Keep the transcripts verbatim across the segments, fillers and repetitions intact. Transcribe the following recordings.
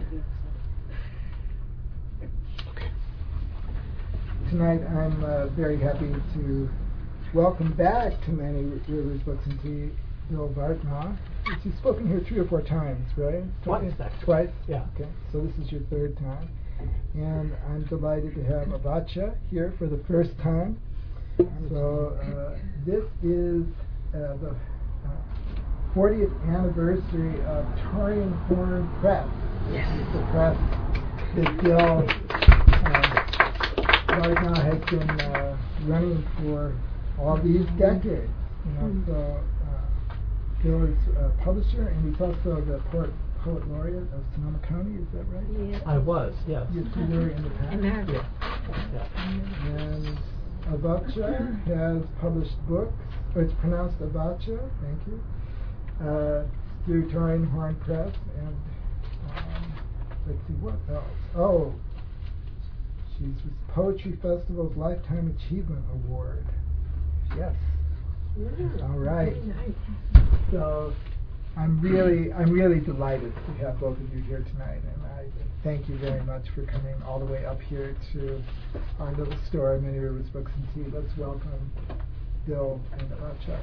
Tonight I'm uh, very happy to welcome back to Many Rivers Books and Tea Bill Vartnaw. You've spoken here three or four times, right? Twice, actually. Twice? Yeah. Okay, so this is your third time. And I'm delighted to have Avacha here for the first time. So uh, this is uh, the uh, fortieth anniversary of Taurian Horn Press. Yes. It's the press that Bill uh, Vartnaw has been uh, running for all these decades. You know, so uh, Bill is a publisher, and he's also the poet, poet laureate of Sonoma County. Is that right? Yeah. I was, yes. Yes, you were in the past. America. Yeah. Yeah. And Avacha has published books. Oh, it's pronounced Avacha. Thank you. Uh, through Taurian Horn Press, and um, let's see what else. Oh, she's with Poetry Festival's Lifetime Achievement Award. Yes. Yeah. All right. Very nice. So I'm really, I'm really delighted to have both of you here tonight, and I thank you very much for coming all the way up here to our little store, Many Rivers Books and Tea. Let's welcome Bill and Avacha.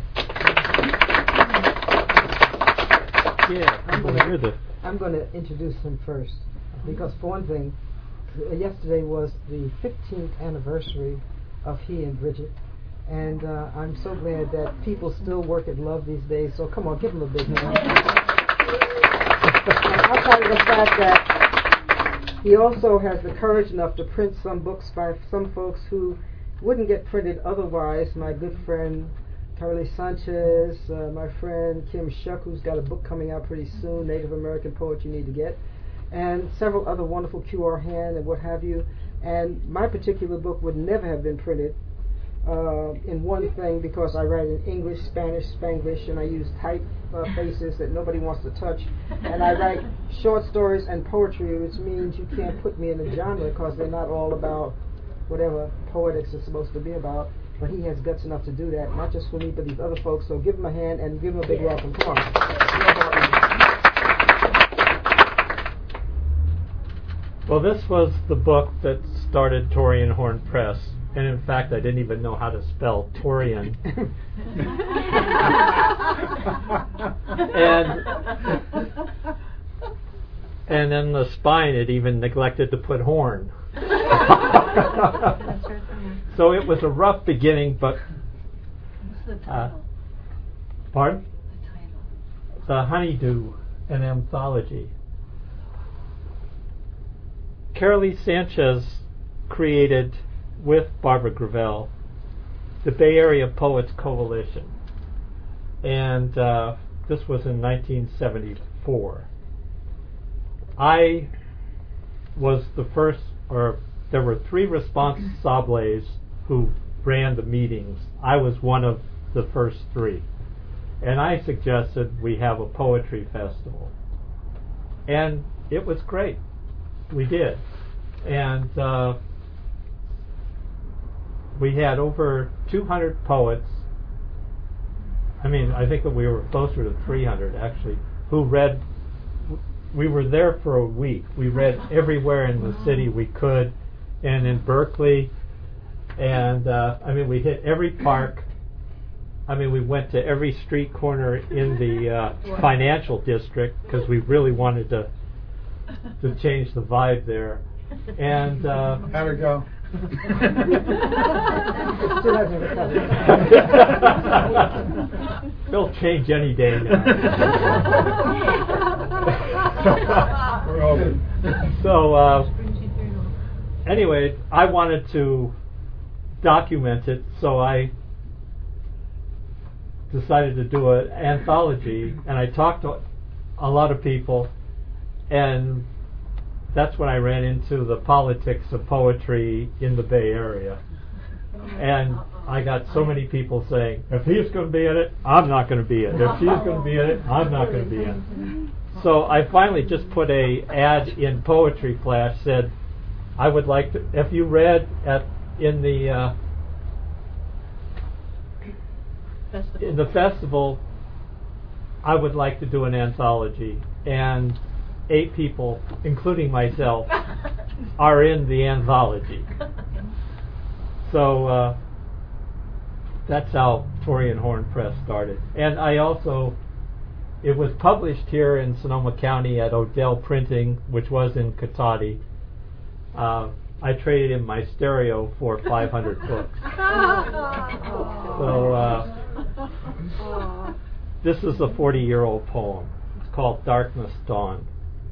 Yeah, I'm well, gonna- you're the I'm going to introduce him first, because for one thing, uh, yesterday was the fifteenth anniversary of he and Bridget, and uh, I'm so glad that people still work at Love these days, so come on, give them a big hand. Outside of the fact that he also has the courage enough to print some books by some folks who wouldn't get printed otherwise. My good friend Carly Sanchez, uh, my friend Kim Shuck, who's got a book coming out pretty soon, Native American Poetry You Need to Get, and several other wonderful Q R Hand and what have you. And my particular book would never have been printed uh, in one thing, because I write in English, Spanish, Spanglish, and I use type uh, faces that nobody wants to touch. And I write short stories and poetry, which means you can't put me in a genre because they're not all about whatever poetics is supposed to be about. But he has guts enough to do that, not just for me, but these other folks. So give him a hand and give him a big welcome. Come on. Well, this was the book that started Taurian Horn Press, and in fact, I didn't even know how to spell Taurian. and and then the spine, it even neglected to put horn. So it was a rough beginning, but uh, pardon? The title. The Honeydew, an anthology. Carolee Sanchez created, with Barbara Gravel, the Bay Area Poets Coalition, and uh, this was in nineteen seventy-four. I was the first, or there were three responsables who ran the meetings. I was one of the first three, and I suggested we have a poetry festival, and it was great. We did, and uh, we had over two hundred poets. I mean, I think that we were closer to three hundred actually, who read. We were there for a week. We read everywhere in the city we could, and in Berkeley, and uh, I mean, we hit every park. I mean, we went to every street corner in the uh, financial district because we really wanted to to change the vibe there. And uh, how'd it go? They'll change any day now. We're open. So uh, anyway, I wanted to document it, so I decided to do an anthology, and I talked to a lot of people, and that's when I ran into the politics of poetry in the Bay Area. And I got so many people saying, if he's going to be in it, I'm not going to be in it. If she's going to be in it, I'm not going to be in it. So I finally just put a ad in Poetry Flash, said, I would like to, if you read at in the uh, in the festival, I would like to do an anthology. And eight people, including myself, are in the anthology. So uh, that's how Torrey and Horn Press started. And I also, it was published here in Sonoma County at Odell Printing, which was in Cotati. Uh, I traded in my stereo for five hundred books. So uh, this is a forty-year-old poem. It's called Darkness Dawn.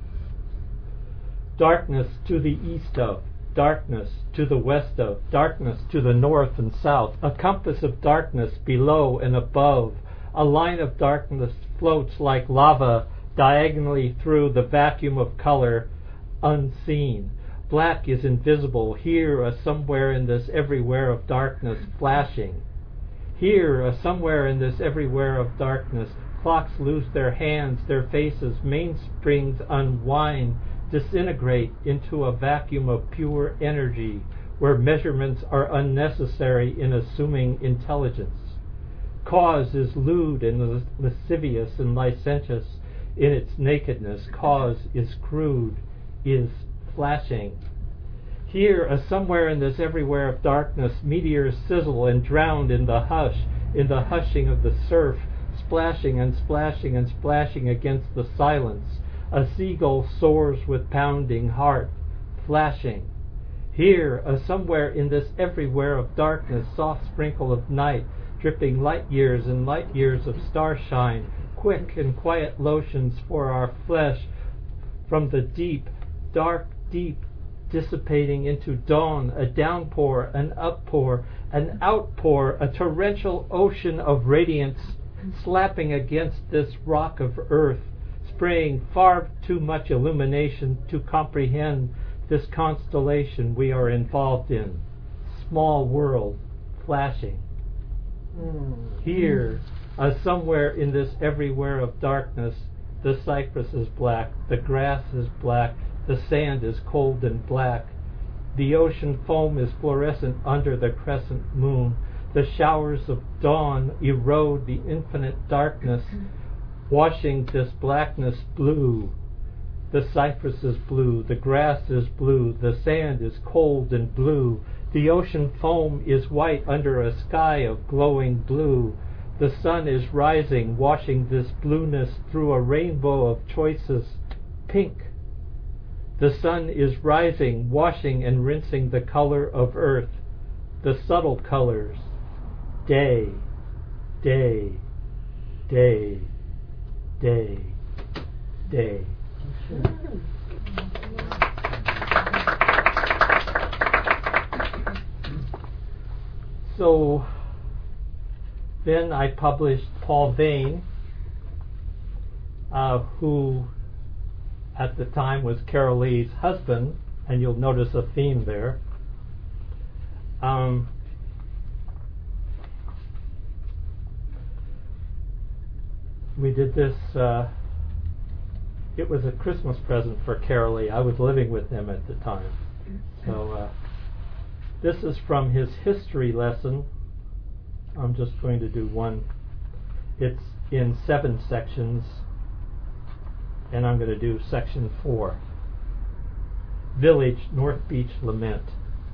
Darkness to the east of, darkness to the west of, darkness to the north and south, a compass of darkness below and above. A line of darkness floats like lava diagonally through the vacuum of color, unseen. Black is invisible, here a somewhere in this everywhere of darkness flashing. Here a somewhere in this everywhere of darkness, clocks lose their hands, their faces, mainsprings unwind, disintegrate into a vacuum of pure energy, where measurements are unnecessary in assuming intelligence. Cause is lewd and lascivious and licentious in its nakedness. Cause is crude, is flashing. Here, a somewhere in this everywhere of darkness, meteors sizzle and drown in the hush, in the hushing of the surf, splashing and splashing and splashing against the silence. A seagull soars with pounding heart, flashing. Here, a somewhere in this everywhere of darkness, soft sprinkle of night, dripping light years and light years of starshine, quick and quiet lotions for our flesh, from the deep, dark deep, dissipating into dawn, a downpour, an uppour, an outpour, a torrential ocean of radiance slapping against this rock of earth, spraying far too much illumination to comprehend this constellation we are involved in. Small world flashing. Here, uh, somewhere in this everywhere of darkness, the cypress is black, the grass is black, the sand is cold and black. The ocean foam is fluorescent under the crescent moon. The showers of dawn erode the infinite darkness, washing this blackness blue. The cypress is blue, the grass is blue, the sand is cold and blue. The ocean foam is white under a sky of glowing blue. The sun is rising, washing this blueness through a rainbow of choices, pink. The sun is rising, washing and rinsing the color of earth, the subtle colors, day, day, day, day, day. So then I published Paul Vane, uh, who at the time was Carol Lee's husband, and you'll notice a theme there. Um, we did this, uh, it was a Christmas present for Carol Lee. I was living with him at the time. So uh, this is from his history lesson. I'm just going to do one. It's in seven sections, and I'm going to do section four. Village, North Beach Lament.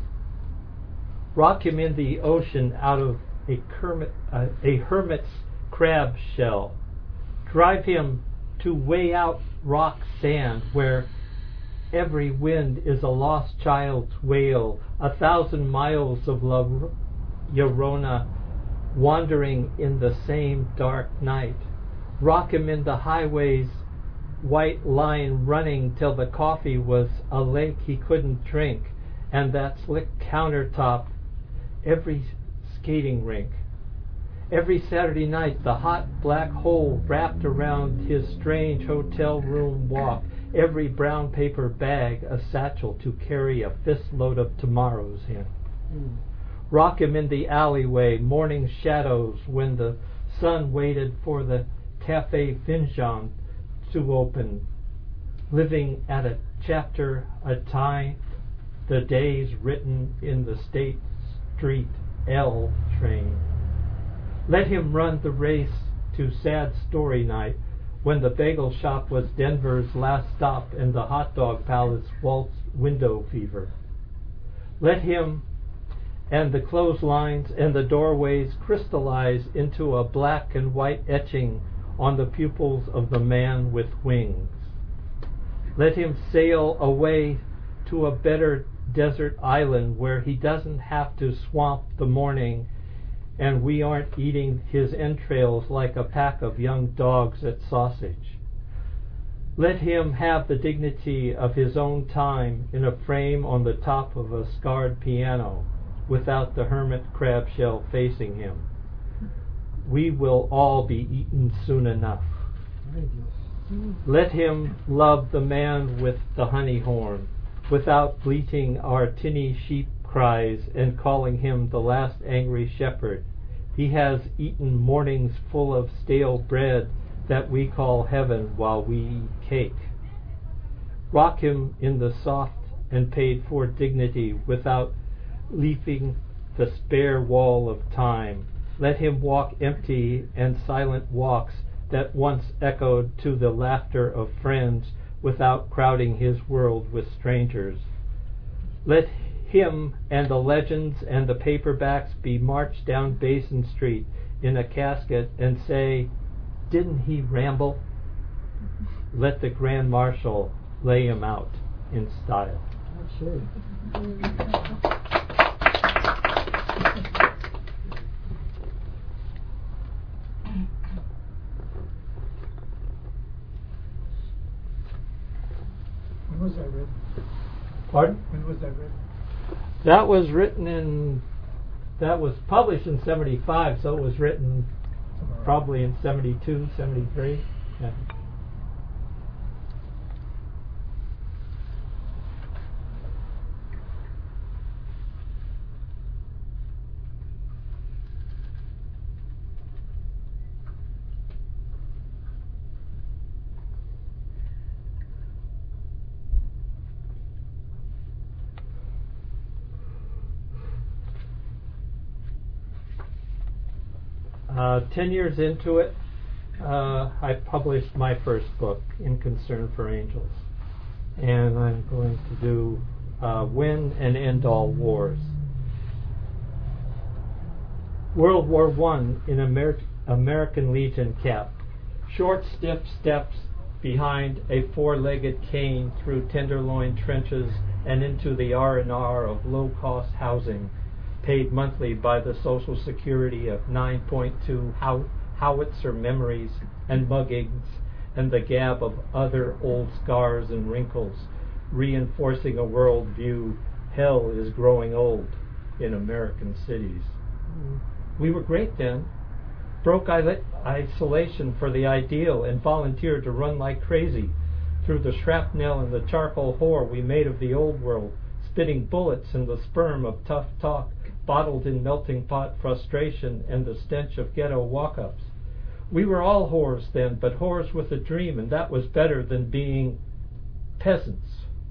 Rock him in the ocean out of a, kermit, uh, a hermit's crab shell. Drive him to way out rock sand where every wind is a lost child's wail, a thousand miles of La Llorona wandering in the same dark night. Rock him in the highway's white line running till the coffee was a lake he couldn't drink, and that slick countertop every skating rink. Every Saturday night the hot black hole wrapped around his strange hotel room walk, every brown paper bag a satchel to carry a fistload of tomorrows in. Mm. Rock him in the alleyway, morning shadows when the sun waited for the Cafe Finjan to open, living at a chapter a time, the days written in the State Street L train. Let him run the race to sad story night, when the bagel shop was Denver's last stop and the hot dog palace waltz window fever. Let him and the clotheslines and the doorways crystallize into a black and white etching on the pupils of the man with wings. Let him sail away to a better desert island where he doesn't have to swamp the morning and we aren't eating his entrails like a pack of young dogs at sausage. Let him have the dignity of his own time in a frame on the top of a scarred piano without the hermit crab shell facing him. We will all be eaten soon enough. Let him love the man with the honey horn without bleating our tinny sheep cries and calling him the last angry shepherd. He has eaten mornings full of stale bread that we call heaven while we eat cake. Rock him in the soft and paid for dignity without leaping the spare wall of time. Let him walk empty and silent walks that once echoed to the laughter of friends without crowding his world with strangers. Let him and the legends and the paperbacks be marched down Basin Street in a casket and say, "Didn't he ramble?" Let the Grand Marshal lay him out in style. Okay. When was that written? Pardon? When was that written? That was written in, that was published in seventy-five, so it was written Somewhere probably in seventy-two, seventy-three. Yeah. Uh, ten years into it, uh, I published my first book, In Concern for Angels. And I'm going to do uh, Win and End All Wars. World War One in Amer- American Legion cap. Short, stiff steps behind a four-legged cane through Tenderloin trenches and into the R and R of low-cost housing, paid monthly by the Social Security of nine point two how- howitzer memories and muggings and the gab of other old scars and wrinkles, reinforcing a world view. Hell is growing old in American cities. Mm. We were great then. Broke il- isolation for the ideal and volunteered to run like crazy through the shrapnel and the charcoal whore we made of the old world, spitting bullets in the sperm of tough talk, bottled in melting pot frustration and the stench of ghetto walk-ups. We were all whores then, but whores with a dream, and that was better than being peasants.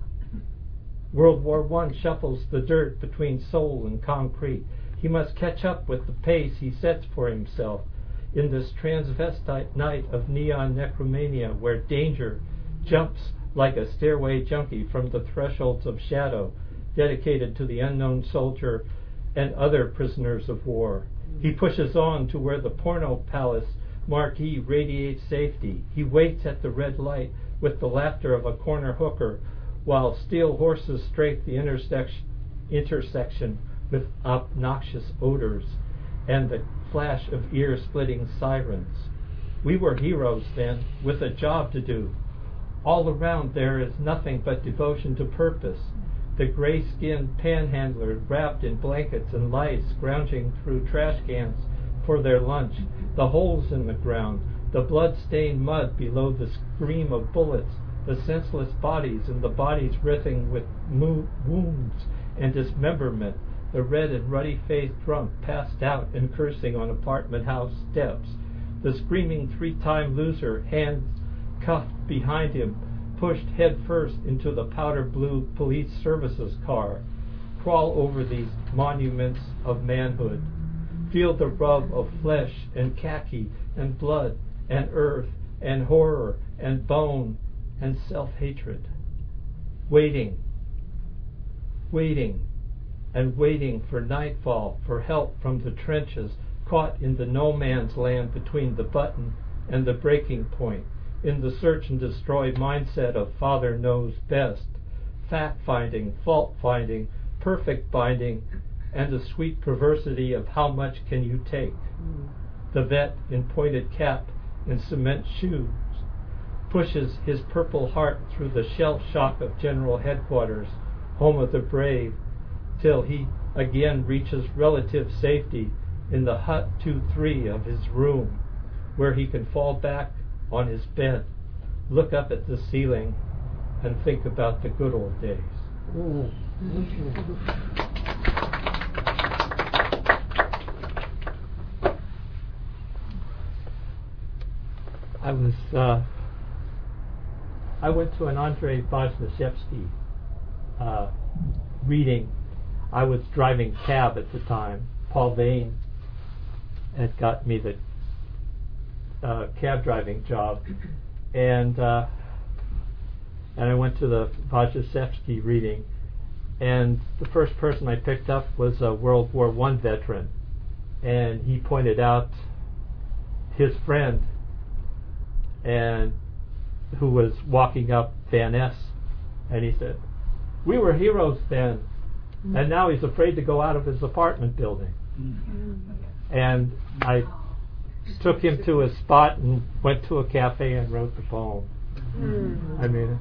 World War One shuffles the dirt between soul and concrete. He must catch up with the pace he sets for himself in this transvestite night of neon necromania where danger jumps like a stairway junkie from the thresholds of shadow dedicated to the unknown soldier and other prisoners of war. He pushes on to where the porno palace marquee radiates safety. He waits at the red light with the laughter of a corner hooker while steel horses strafe the intersection, intersection with obnoxious odors and the flash of ear-splitting sirens. We were heroes then, with a job to do. All around there is nothing but devotion to purpose. The gray-skinned panhandler wrapped in blankets and lice scrounging through trash cans for their lunch, the holes in the ground, the blood-stained mud below the scream of bullets, the senseless bodies and the bodies writhing with mo- wounds and dismemberment, the red and ruddy-faced drunk passed out and cursing on apartment house steps, the screaming three-time loser, hands cuffed behind him, pushed head first into the powder blue police services car. Crawl over these monuments of manhood. Feel the rub of flesh and khaki and blood and earth and horror and bone and self-hatred. Waiting, waiting, and waiting for nightfall, for help from the trenches, caught in the no man's land between the button and the breaking point, in the search and destroy mindset of Father knows best, fact-finding, fault-finding, perfect binding, and the sweet perversity of how much can you take. Mm. The vet in pointed cap and cement shoes pushes his purple heart through the shell shock of General Headquarters, home of the brave, till he again reaches relative safety in the hut two three of his room, where he can fall back on his bed, look up at the ceiling, and think about the good old days. Mm. I was uh, I went to an Andrei Vazhneshevsky uh, reading. I was driving cab at the time. Paul Vane had got me the uh, cab driving job, and uh, and I went to the Vazhneshevsky reading, and the first person I picked up was a World War One veteran, and he pointed out his friend, and who was walking up Van Ness, and he said, "We were heroes then, mm-hmm. and now he's afraid to go out of his apartment building." Mm-hmm. And I took him to a spot and went to a cafe and wrote the poem. Mm-hmm. I mean,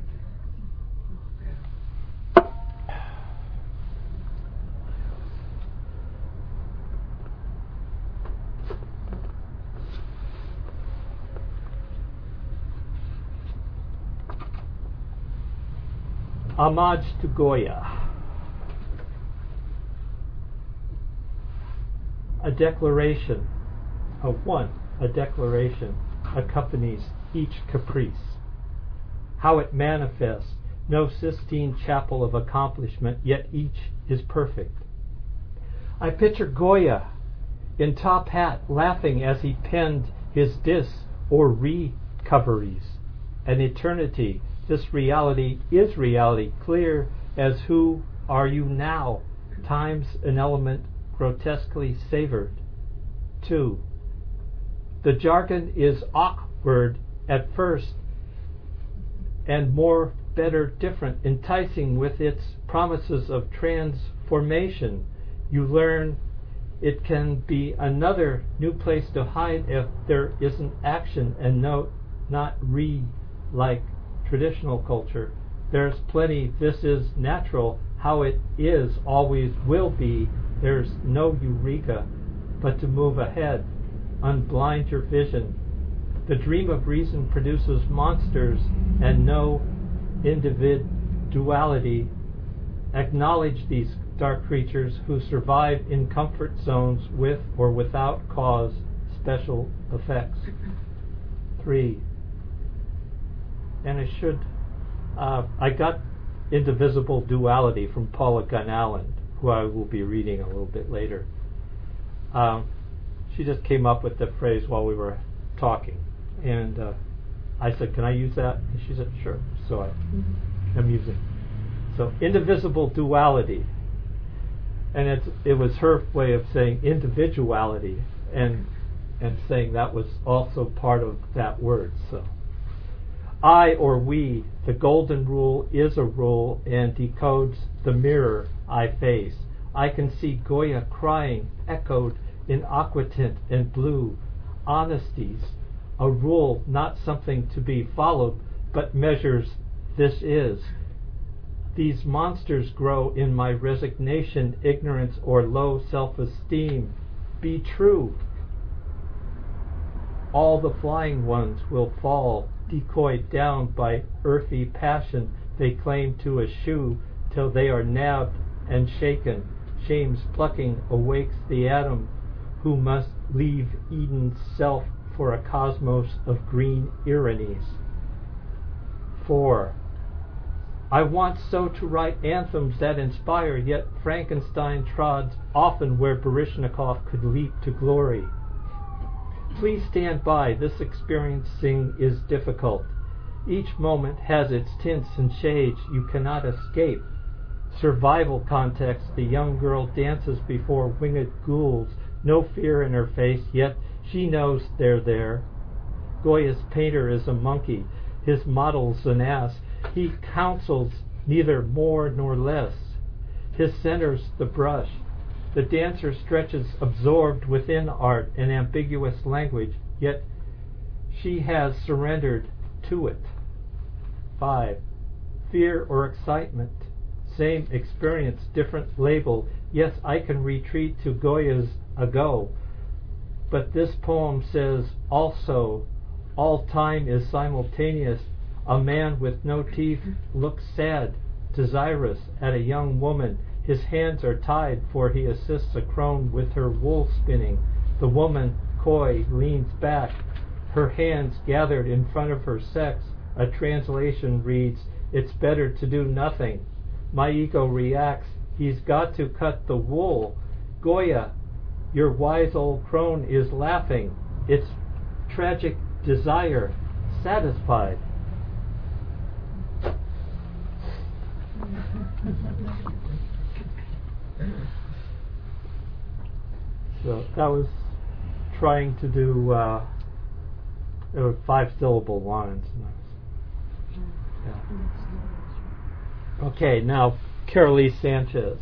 homage to Goya. A declaration, a one, a declaration accompanies each caprice. How it manifests, no Sistine Chapel of accomplishment, yet each is perfect. I picture Goya in top hat laughing as he penned his dis or recoveries. An eternity, this reality is reality, clear as who are you now, time's an element grotesquely savored. Two, the jargon is awkward at first and more, better, different, enticing with its promises of transformation. You learn it can be another new place to hide if there isn't action and no, not re like traditional culture. There's plenty, this is natural, how it is, always will be. There's no eureka, but to move ahead, unblind your vision. The dream of reason produces monsters and no individuality. Acknowledge these dark creatures who survive in comfort zones with or without cause, special effects. Three, and I should, uh, I got Indivisible Duality from Paula Gunn Allen, who I will be reading a little bit later. Um, she just came up with the phrase while we were talking, and uh, I said, "Can I use that?" And she said, "Sure." So I, mm-hmm. I'm using. So indivisible duality, and it's it was her way of saying individuality, and and saying that was also part of that word. So I or we, the golden rule is a rule and decodes the mirror I face. I can see Goya crying, echoed in aquatint and blue. Honesties, a rule, not something to be followed, but measures this is. These monsters grow in my resignation, ignorance, or low self-esteem. Be true. All the flying ones will fall, decoyed down by earthy passion they claim to eschew, till they are nabbed and shaken. Shame's plucking awakes the atom, who must leave Eden's self for a cosmos of green ironies. Four, I want so to write anthems that inspire, yet Frankenstein trods often where Baryshnikov could leap to glory. Please stand by. This experiencing is difficult. Each moment has its tints and shades you cannot escape. Survival context, the young girl dances before winged ghouls, no fear in her face, yet she knows they're there. Goya's painter is a monkey, his model's an ass. He counsels neither more nor less. His center's the brush. The dancer stretches absorbed within art and ambiguous language, yet she has surrendered to it. Five. Fear or excitement. Same experience, different label. Yes, I can retreat to Goya's ago. But this poem says also, all time is simultaneous. A man with no teeth looks sad, desirous at a young woman. His hands are tied, for he assists a crone with her wool spinning. The woman, coy, leans back, her hands gathered in front of her sex. A translation reads, it's better to do nothing. My ego reacts, he's got to cut the wool. Goya, your wise old crone is laughing. It's tragic desire, satisfied. So that was trying to do uh, there were five syllable lines. Yeah. Okay, now Carolee Sanchez.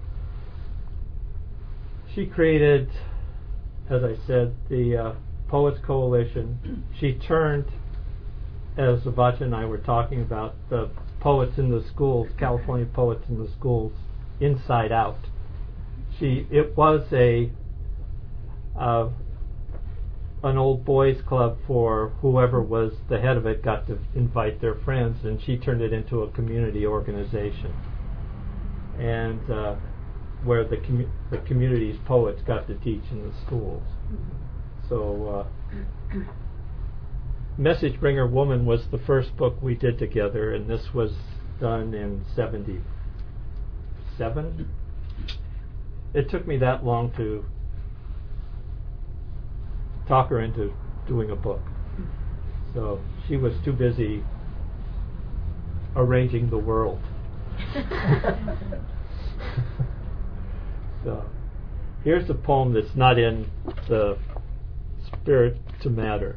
She created, as I said, the uh, Poets Coalition. She turned, as Avacha and I were talking about, the poets in the schools, California poets in the schools, inside out. She, it was a uh, an old boys club for whoever was the head of it got to invite their friends, and she turned it into a community organization, and uh, where the commu- the community's poets got to teach in the schools. So uh, Message Bringer Woman was the first book we did together, and this was done in seventy-seven. It took me that long to talk her into doing a book. So she was too busy arranging the world. So here's a poem that's not in the Spirit to Matter.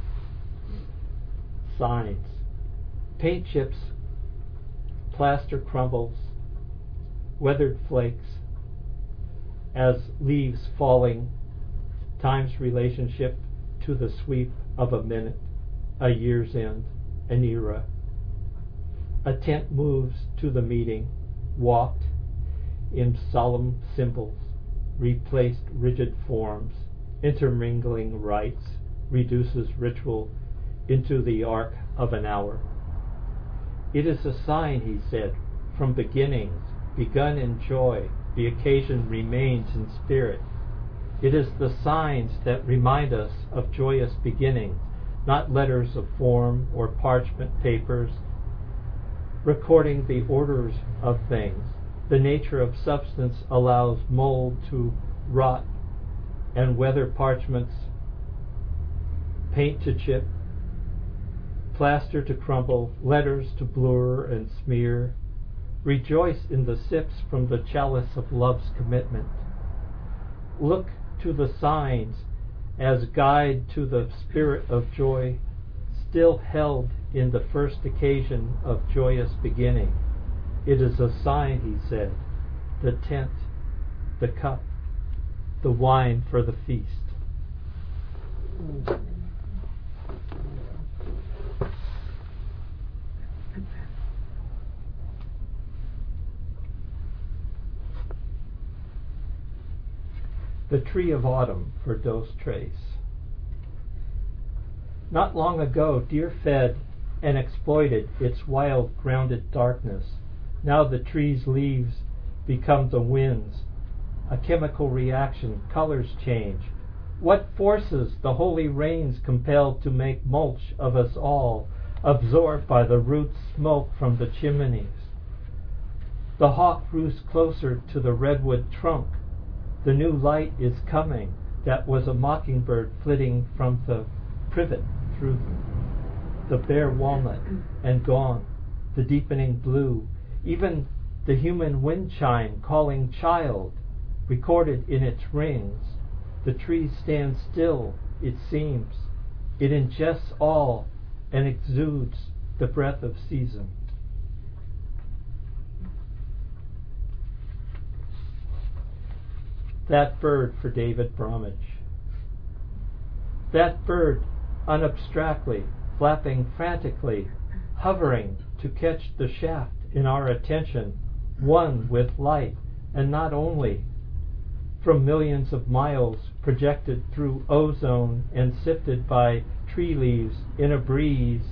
Signs. Paint chips, plaster crumbles, weathered flakes, as leaves falling, time's relationship to the sweep of a minute, a year's end, an era. A tent moves to the meeting, walked in solemn symbols, replaced rigid forms, intermingling rites, reduces ritual into the arc of an hour. It is a sign, he said, from beginnings, begun in joy, the occasion remains in spirit. It is the signs that remind us of joyous beginnings, not letters of form or parchment papers recording the orders of things. The nature of substance allows mold to rot and weather parchments, paint to chip, plaster to crumble, letters to blur and smear. Rejoice in the sips from the chalice of love's commitment. Look to the signs as guide to the spirit of joy, still held in the first occasion of joyous beginning. It is a sign, he said, the tent, the cup, the wine for the feast. The Tree of Autumn for Dos Tres. Not long ago, deer fed and exploited its wild, grounded darkness. Now the tree's leaves become the winds. A chemical reaction, colors change. What forces the holy rains compelled to make mulch of us all, absorbed by the root smoke from the chimneys? The hawk roosts closer to the redwood trunk. The new light is coming. that was a mockingbird flitting from the privet through the bare walnut and gone, the deepening blue, even the human wind chime calling child, recorded in its rings. The tree stands still, it seems. It ingests all and exudes the breath of season. That bird for David Bromwich. That bird unabstractly, flapping frantically, hovering to catch the shaft in our attention, one with light, and not only from millions of miles projected through ozone and sifted by tree leaves in a breeze.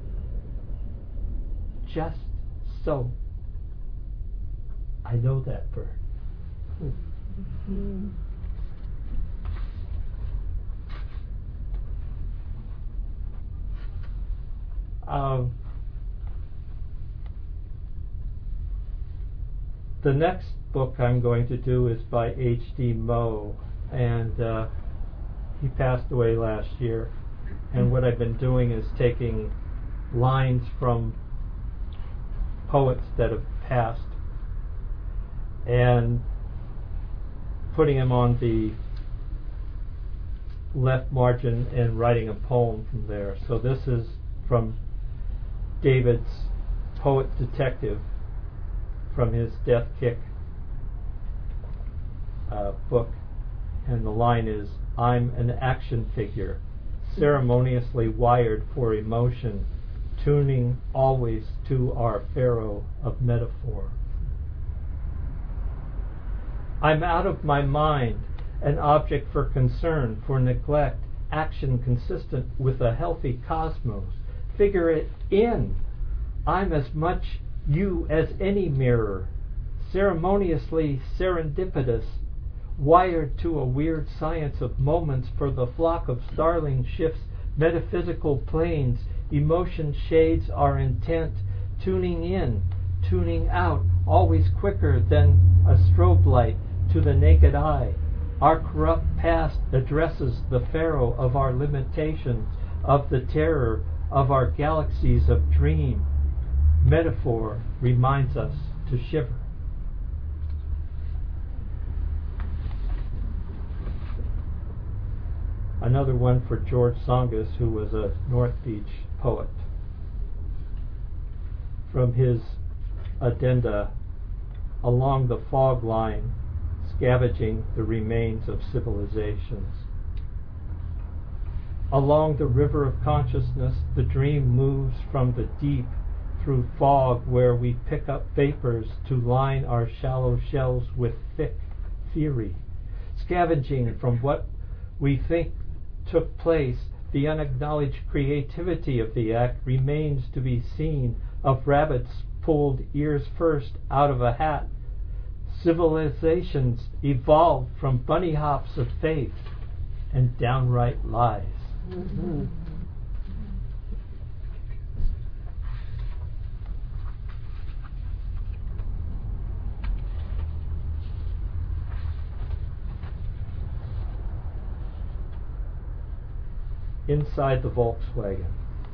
Just so. I know that bird. Mm. Um, the next book I'm going to do is by H D Moe, and uh, he passed away last year. And what I've been doing is taking lines from poets that have passed and putting them on the left margin and writing a poem from there. So this is from David's Poet Detective, from his Death Kick uh, book, and the line is, I'm an action figure, ceremoniously wired for emotion, tuning always to our pharaoh of metaphor. I'm out of my mind, an object for concern, for neglect, action consistent with a healthy cosmos. Figure it in. I'm as much you as any mirror, ceremoniously serendipitous, wired to a weird science of moments for the flock of starling shifts, metaphysical planes, emotion shades our intent, tuning in, tuning out, always quicker than a strobe light to the naked eye. Our corrupt past addresses the pharaoh of our limitations, of the terror of our galaxies of dream. Metaphor reminds us to shiver. Another one for George Tsongas, who was a North Beach poet. From his addenda, along the fog line, scavenging the remains of civilizations. Along the river of consciousness, the dream moves from the deep through fog, where we pick up vapors to line our shallow shells with thick theory. Scavenging from what we think took place, the unacknowledged creativity of the act remains to be seen, of rabbits pulled ears first out of a hat. Civilizations evolved from bunny hops of faith and downright lies. Mm-hmm. Inside the Volkswagen.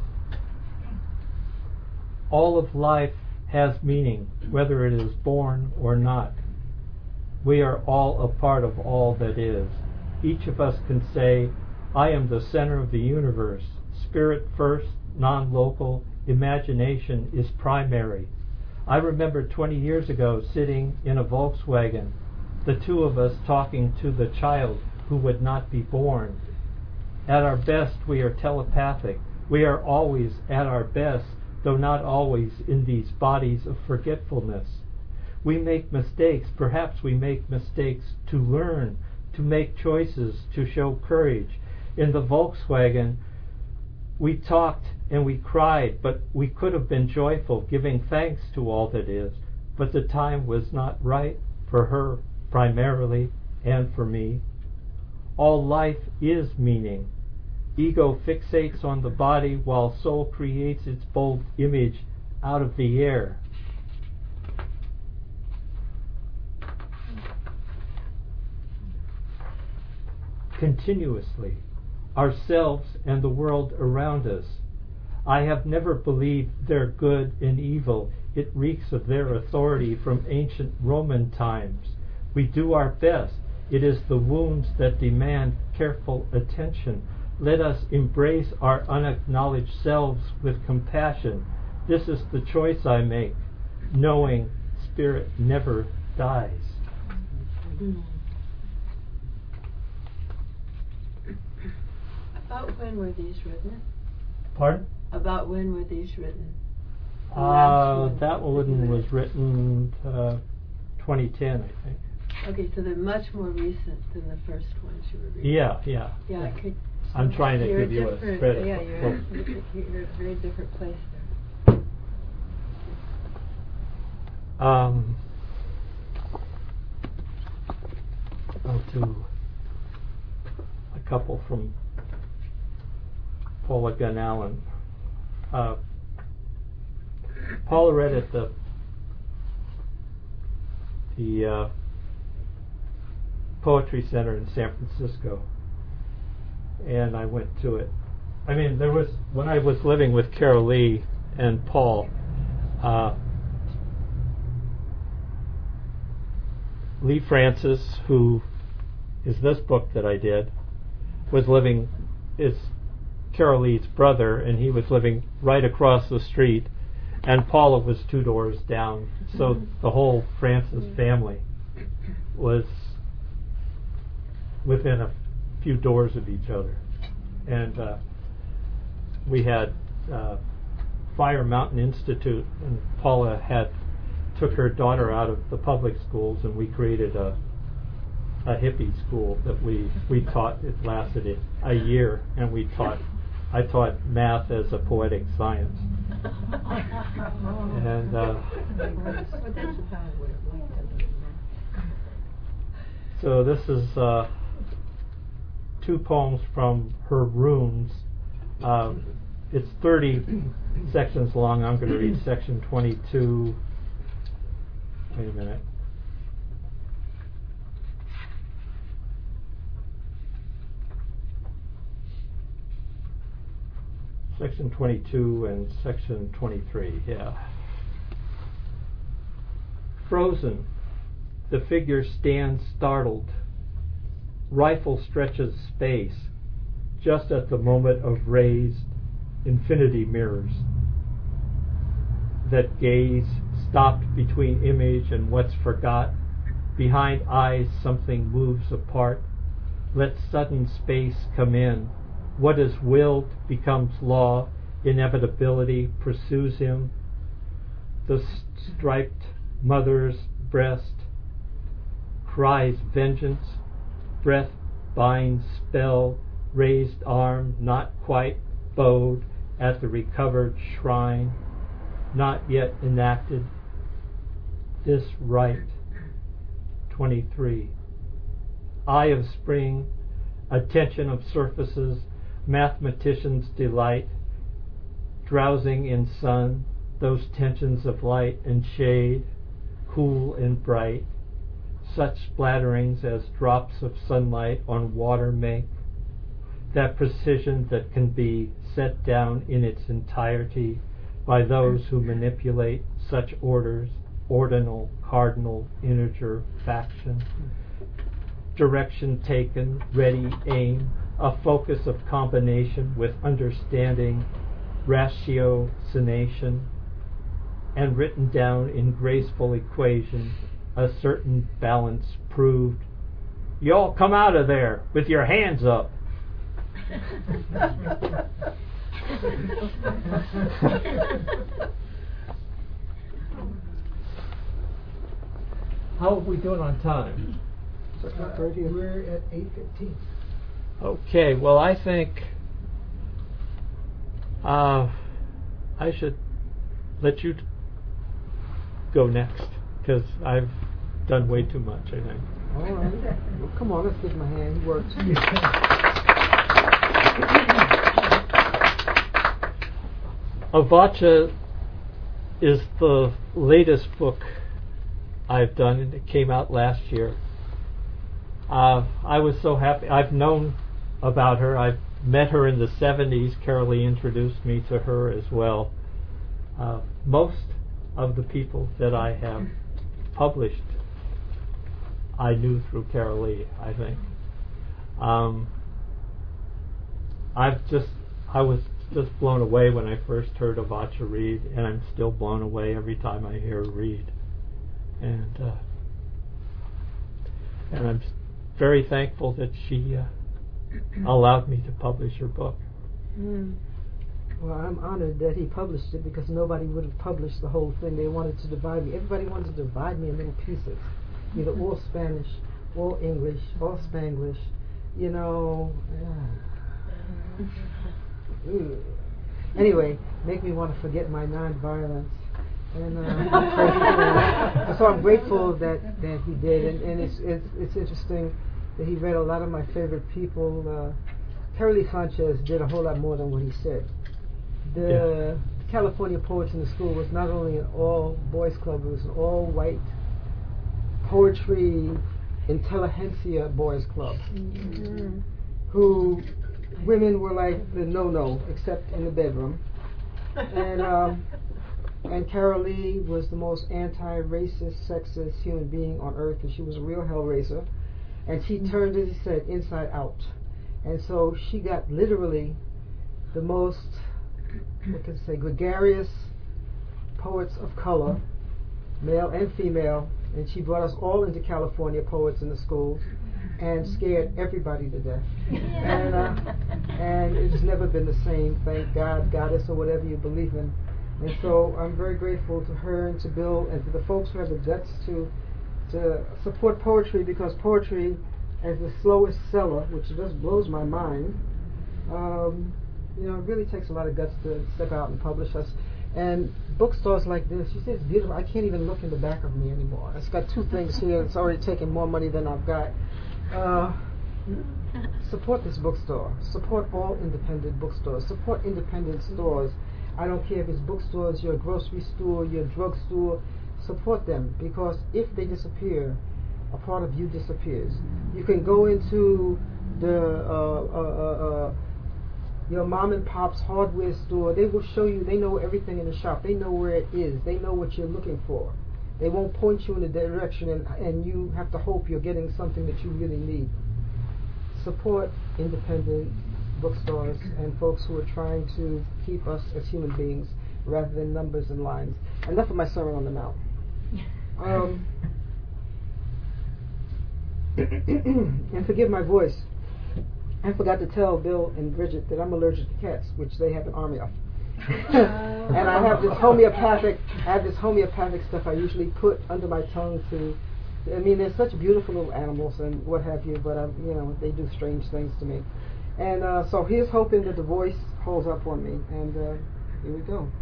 All of life has meaning, whether it is born or not. We are all a part of all that is. Each of us can say, I am the center of the universe. Spirit first, non-local, imagination is primary. I remember twenty years ago sitting in a Volkswagen, the two of us talking to the child who would not be born. At our best, we are telepathic. We are always at our best, though not always in these bodies of forgetfulness. We make mistakes. Perhaps we make mistakes to learn, to make choices, to show courage. In the Volkswagen, we talked and we cried, but we could have been joyful, giving thanks to all that is. But the time was not right for her primarily, and for me. All life is meaning. Ego fixates on the body while soul creates its bold image out of the air. continuously, ourselves and the world around us. I have never believed their good and evil. It reeks of their authority from ancient Roman times. We do our best. It is the wounds that demand careful attention. Let us embrace our unacknowledged selves with compassion. This is the choice I make, knowing spirit never dies. About when were these written? Pardon? About when were these written? The Uh, last one. that one was written uh, twenty ten, I think. Okay, so they're much more recent than the first ones you were reading. Yeah, yeah. Yeah, I could. I'm trying to you're give you a different- credit. Yeah, you're, Well, you're at a very different place there. Um, I'll do a couple from Paula Gunn Allen. Uh, Paula read at the the uh, Poetry Center in San Francisco, and I went to it. I mean, there was when I was living with Carol Lee and Paul. Uh, Lee Francis, who is this book that I did, was living, is Carol Lee's brother, and he was living right across the street, and Paula was two doors down. So the whole Francis family was within a few doors of each other. And uh, we had uh, Fire Mountain Institute, and Paula had took her daughter out of the public schools, and we created a a hippie school that we we taught. It lasted a, a year, and we taught. I taught math as a poetic science, and uh, so this is uh, two poems from her runes. Uh, it's thirty sections long. I'm going to read section twenty-two. Wait a minute. Section twenty-two and section twenty-three, yeah. Frozen, the figure stands startled. Rifle stretches space, just at the moment of raised infinity mirrors that gaze stopped between image and what's forgot. Behind eyes something moves apart. Let sudden space come in. What is willed becomes law. Inevitability pursues him. The striped mother's breast cries vengeance. Breath binds spell. Raised arm not quite bowed at the recovered shrine. Not yet enacted. This right. twenty-three. Eye of spring, attention of surfaces, mathematician's delight, drowsing in sun, those tensions of light and shade, cool and bright, such splatterings as drops of sunlight on water make, that precision that can be set down in its entirety by those who manipulate such orders, ordinal, cardinal, integer, faction. Direction taken, ready aim, a focus of combination with understanding, ratiocination, and written down in graceful equation, a certain balance proved. Y'all come out of there with your hands up. How are we doing on time? Uh, we're at eight fifteen. Okay, well, I think uh, I should let you t- go next, because I've done way too much, I think. All right. Well, come on, let's give him a hand. He works. Avacha is the latest book I've done, and it came out last year. uh, I was so happy. I've known about her. I've met her in the seventies. Carolee introduced me to her as well. Uh, most of the people that I have published, I knew through Carolee, I think. Um, I've just, I was just blown away when I first heard Avacha read, and I'm still blown away every time I hear her read. And uh, and I'm very thankful that she uh, allowed me to publish her book. Mm. Well, I'm honored that he published it, because nobody would have published the whole thing. They wanted to divide me. Everybody wanted to divide me in little pieces, either all Spanish, all English, all Spanglish. You know. Uh, anyway, make me want to forget my non-violence. And uh, so I'm grateful that, that he did, and, and it's, it's it's interesting that he read a lot of my favorite people. Uh, Carolee Sanchez did a whole lot more than what he said. The yeah. California Poets in the School was not only an all-boys club, it was an all-white poetry intelligentsia boys club, mm-hmm. who women were like the no-no, except in the bedroom. And um, and Carolee was the most anti-racist, sexist human being on earth, and she was a real hellraiser. And she turned, as he said, inside out. And so she got literally the most, what can I say, gregarious poets of color, male and female, and she brought us all into California Poets in the School and scared everybody to death. And uh, and it's never been the same, thank God, Goddess, or whatever you believe in. And so I'm very grateful to her and to Bill and to the folks who have the guts to to support poetry, because poetry, as the slowest seller, which just blows my mind, um, you know, it really takes a lot of guts to step out and publish us. And bookstores like this, you see, it's beautiful. I can't even look in the back of me anymore. It's got two things here. It's already taking more money than I've got. Uh, support this bookstore. Support all independent bookstores. Support independent stores. I don't care if it's bookstores, your grocery store, your drugstore. Support them, because if they disappear, a part of you disappears. You can go into the uh, uh, uh, uh, your mom and pop's hardware store. They will show you. They know everything in the shop. They know where it is. They know what you're looking for. They won't point you in a direction, and, and you have to hope you're getting something that you really need. Support independent bookstores and folks who are trying to keep us as human beings rather than numbers and lines. Enough of my sermon on the Mount. Um, and forgive my voice. I forgot to tell Bill and Bridget that I'm allergic to cats, which they have an army of. And I have this homeopathic, I have this homeopathic stuff I usually put under my tongue to. I mean, they're such beautiful little animals and what have you, but I, you know, they do strange things to me. And uh, so here's hoping that the voice holds up on me. And uh, here we go.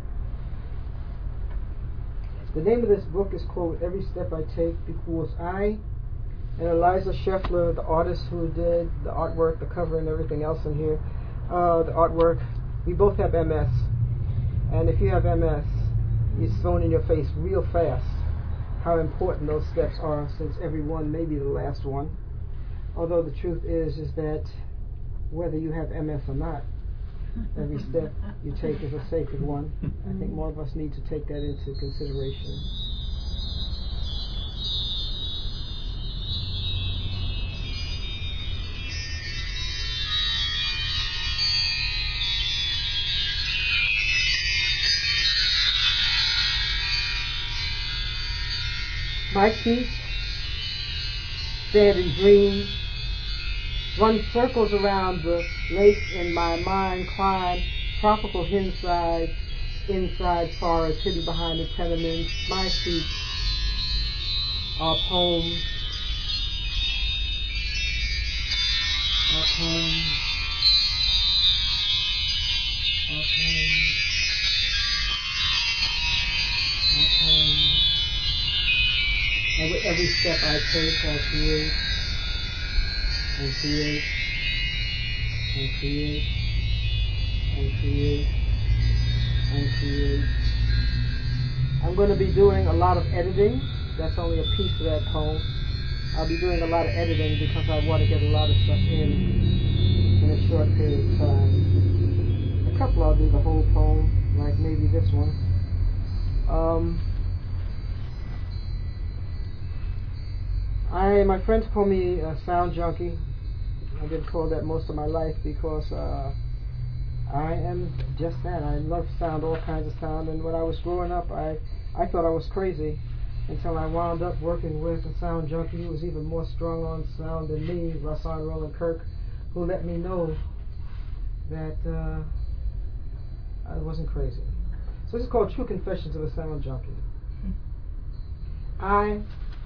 The name of this book is called Every Step I Take, because I and Eliza Scheffler, the artist who did the artwork, the cover and everything else in here, uh, the artwork, we both have M S. And if you have M S, it's thrown in your face real fast how important those steps are, since every one may be the last one. Although the truth is, is that whether you have M S or not, every step you take is a sacred one. I think more of us need to take that into consideration. My feet stand and dream, run circles around the lake in my mind, climb tropical hillsides, inside forests hidden behind the tenements. My feet are poems, are poems, are poems, are poems. And with every step I take, I create, and create, and create, and create, and create. I'm going to be doing a lot of editing. That's only a piece of that poem. I'll be doing a lot of editing because I want to get a lot of stuff in in a short period of time. A couple I'll do the whole poem, like maybe this one. Um, I my friends call me a sound junkie. I've been called that most of my life because uh, I am just that. I love sound, all kinds of sound. And when I was growing up, I I thought I was crazy until I wound up working with a sound junkie who was even more strong on sound than me, Rahsaan Roland Kirk, who let me know that uh, I wasn't crazy. So this is called True Confessions of a Sound Junkie. I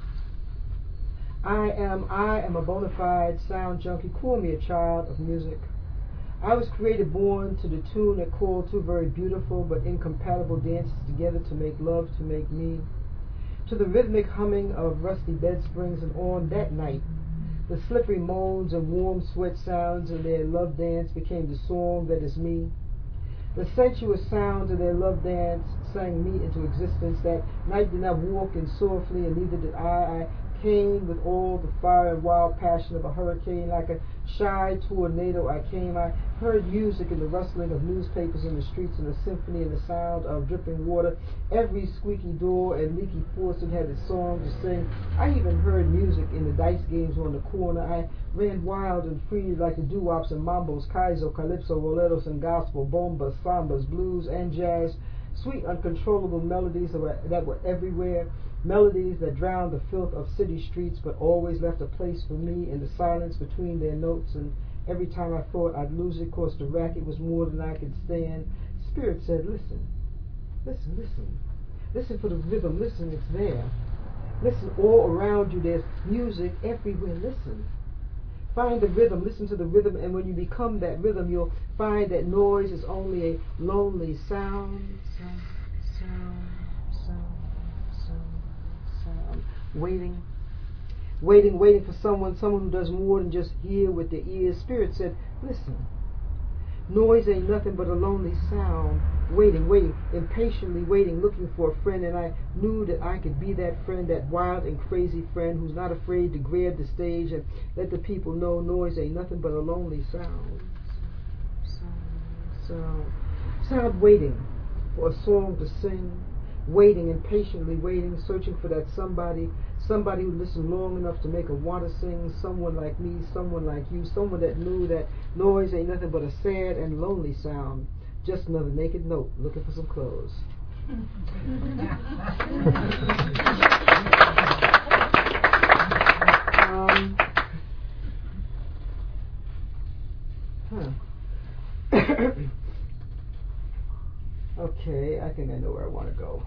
I am I am a bona fide sound junkie. Call me a child of music. I was created born to the tune that called two very beautiful but incompatible dances together to make love, to make me. To the rhythmic humming of rusty bed springs, and on that night, the slippery moans and warm sweat sounds of their love dance became the song that is me. The sensuous sounds of their love dance sang me into existence. That night did not walk in softly, and neither did I. I came with all the fire and wild passion of a hurricane. Like a shy tornado I came. I heard music and the rustling of newspapers in the streets, and the symphony and the sound of dripping water. Every squeaky door and leaky faucet had its song to sing. I even heard music in the dice games on the corner. I ran wild and free like the doo-wops and mambos, kaizo, calypso, boleros and gospel, bombas, sambas, blues and jazz. Sweet, uncontrollable melodies that were, that were everywhere. Melodies that drowned the filth of city streets, but always left a place for me in the silence between their notes. And every time I thought I'd lose it, cause the racket was more than I could stand. Spirit said, listen, listen, listen. Listen for the rhythm, listen, it's there. Listen, all around you there's music everywhere, listen. Find the rhythm, listen to the rhythm, and when you become that rhythm, you'll find that noise is only a lonely sound, sound, sound, sound. Um, waiting, waiting, waiting for someone, someone who does more than just hear with their ears. Spirit said, listen, noise ain't nothing but a lonely sound. Waiting, waiting, impatiently waiting, looking for a friend, and I knew that I could be that friend, that wild and crazy friend who's not afraid to grab the stage and let the people know noise ain't nothing but a lonely sound. Sound, sound, sound, waiting for a song to sing. Waiting, impatiently waiting, searching for that somebody, somebody who listened long enough to make her want to sing, someone like me, someone like you, someone that knew that noise ain't nothing but a sad and lonely sound, just another naked note looking for some clothes. um, huh. Okay, I think I know where I want to go.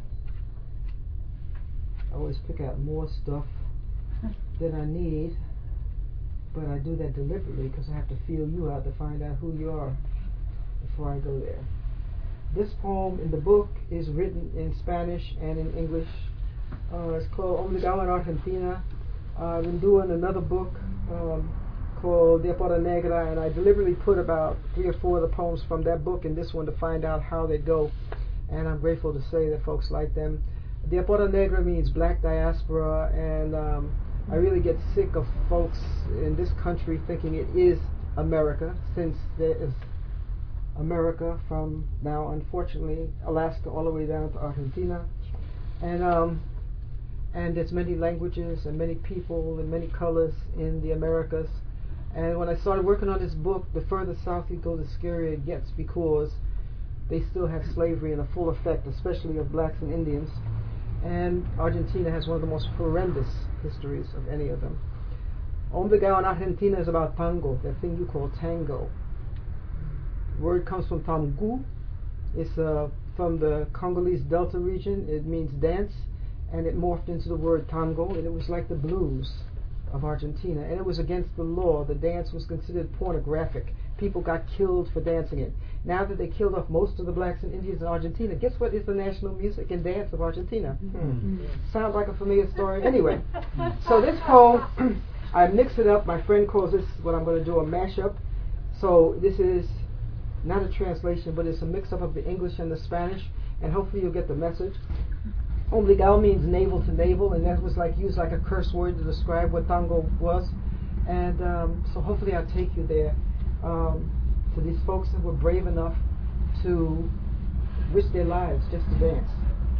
I always pick out more stuff than I need, but I do that deliberately because I have to feel you out to find out who you are before I go there. This poem in the book is written in Spanish and in English. Uh, it's called Obligado en Argentina. Uh, I've been doing another book um, called Diaspora Negra, and I deliberately put about three or four of the poems from that book in this one to find out how they go, and I'm grateful to say that folks like them. Diaspora Negra means black diaspora, and um, I really get sick of folks in this country thinking it is America, since there is America from now, unfortunately, Alaska all the way down to Argentina, and um, and there's many languages and many people and many colors in the Americas. And when I started working on this book, the further south you go, the scarier it gets, because they still have slavery in a full effect, especially of blacks and Indians. And Argentina has one of the most horrendous histories of any of them. Obligado in Argentina is about tango, that thing you call tango. The word comes from tangu. It's uh, from the Congolese Delta region. It means dance, and it morphed into the word tango, and it was like the blues of Argentina, and it was against the law. The dance was considered pornographic. People got killed for dancing it. Now that they killed off most of the blacks and Indians in Argentina, guess what is the national music and dance of Argentina? Hmm. Sounds like a familiar story. Anyway, so this poem, I mix it up. My friend calls this what I'm going to do a mashup. So this is not a translation, but it's a mix-up of the English and the Spanish, and hopefully you'll get the message. Obligado means navel to navel, and that was like used like a curse word to describe what tango was. And um, so hopefully I'll take you there um, to these folks that were brave enough to risk their lives just to dance.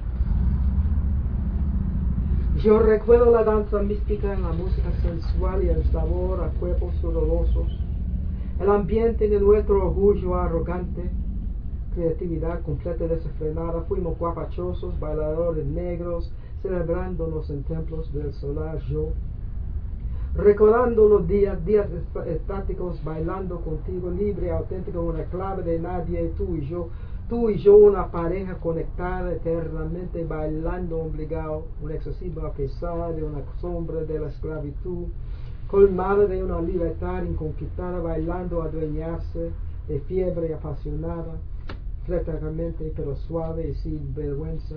Yo recuerdo la danza mística en la música sensual y el sabor a cuerpos sudorosos, el ambiente de nuestro orgullo arrogante, creatividad completa y desenfrenada. Fuimos guapachosos, bailadores negros, celebrándonos en templos del solar yo. Recordando los días, días est- estáticos, bailando contigo, libre, auténtico, una clave de nadie, tú y yo. Tú y yo, una pareja conectada eternamente, bailando obligado, un excesivo a pesar de una sombra de la esclavitud, colmada de una libertad inconquistada, bailando adueñarse de fiebre apasionada, fletamente pero suave y sin vergüenza.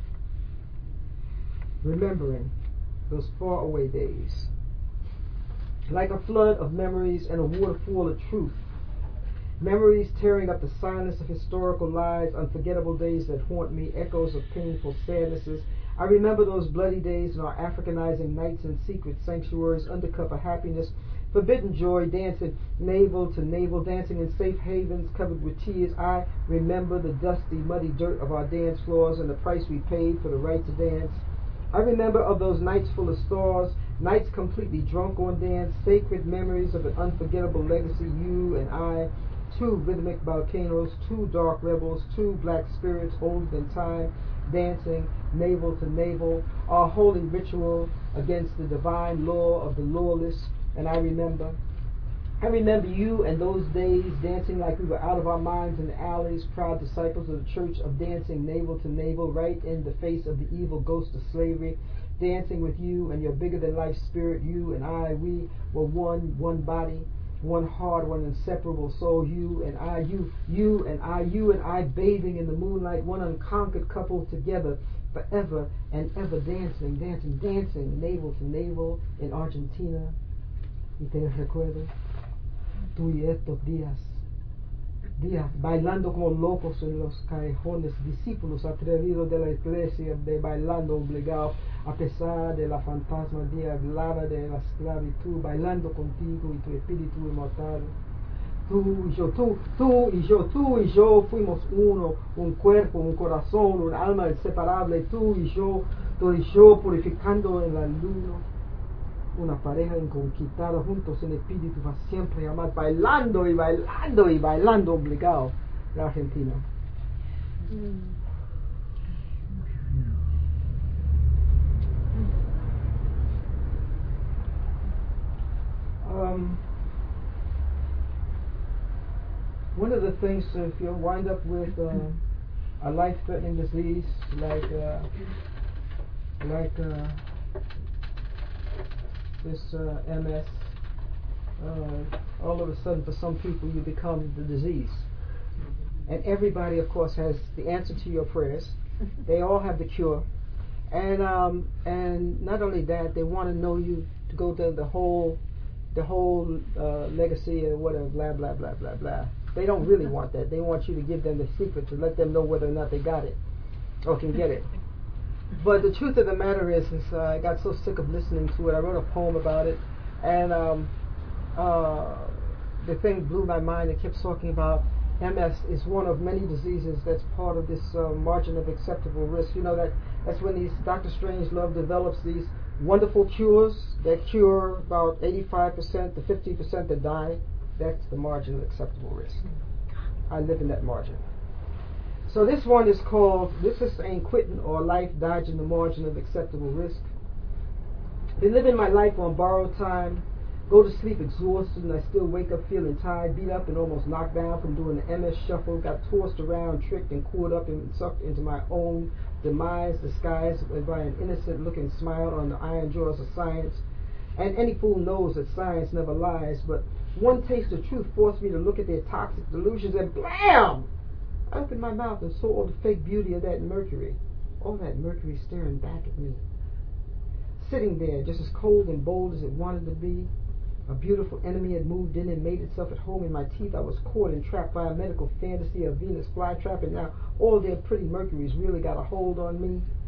Remembering those faraway days, like a flood of memories and a waterfall of truth. Memories tearing up the silence of historical lies, unforgettable days that haunt me, echoes of painful sadnesses. I remember those bloody days in our Africanizing nights in secret sanctuaries, undercover happiness, forbidden joy, dancing navel to navel, dancing in safe havens covered with tears. I remember the dusty, muddy dirt of our dance floors and the price we paid for the right to dance. I remember of those nights full of stars, nights completely drunk on dance, sacred memories of an unforgettable legacy, you and I, two rhythmic volcanoes, two dark rebels, two black spirits older than time, dancing navel to navel, our holy ritual against the divine law of the lawless. And I remember, I remember you and those days dancing like we were out of our minds in the alleys, proud disciples of the church of dancing navel to navel, right in the face of the evil ghost of slavery, dancing with you and your bigger than life spirit. You and I, we were one, one body, one heart, one inseparable soul. You and I, you, you and I, you and I, bathing in the moonlight, one unconquered couple together, forever and ever, dancing, dancing, dancing, navel to navel in Argentina. Y te recuerdo, tú y estos días, días, bailando como locos en los callejones, discípulos atrevidos de la iglesia, de bailando obligados, a pesar de la fantasma día glava de la esclavitud, bailando contigo y tu espíritu inmortal. Tú y yo, tú, tú y yo, tú y yo fuimos uno, un cuerpo, un corazón, un alma inseparable, tú y yo, tú y yo purificando en la luna, una pareja inconquistada, juntos en espíritu para siempre amar, bailando y bailando y bailando obligado, la Argentina. Mm. Um, one of the things, uh, if you wind up with uh, a life-threatening disease like uh, like uh, this uh, M S, uh, all of a sudden for some people you become the disease. And everybody, of course, has the answer to your prayers. They all have the cure. And um, and not only that, they want to know you to go to the whole the whole uh, legacy or whatever, blah, blah, blah, blah, blah. They don't really want that. They want you to give them the secret to let them know whether or not they got it or can get it. But the truth of the matter is, is uh, I got so sick of listening to it. I wrote a poem about it, and um, uh, the thing blew my mind. It kept talking about M S is one of many diseases that's part of this uh, margin of acceptable risk. You know, that that's when these Doctor Strangelove develops these wonderful cures that cure about eighty-five percent to fifty percent that die. That's the margin of acceptable risk. I live in that margin. So this one is called, this is Ain't Quitting or Life Dodging the Margin of Acceptable Risk. Been living my life on borrowed time. Go to sleep exhausted and I still wake up feeling tired, beat up and almost knocked down from doing the M S shuffle. Got tossed around, tricked and caught up and sucked into my own demise, disguised by an innocent looking smile on the iron jaws of science. And any fool knows that science never lies, but one taste of truth forced me to look at their toxic delusions, and blam! I opened my mouth and saw all the fake beauty of that mercury. All that mercury staring back at me. Sitting there, just as cold and bold as it wanted to be. A beautiful enemy had moved in and made itself at home in my teeth. I was caught and trapped by a medical fantasy of Venus flytrap, and now all their pretty mercuries really got a hold on me.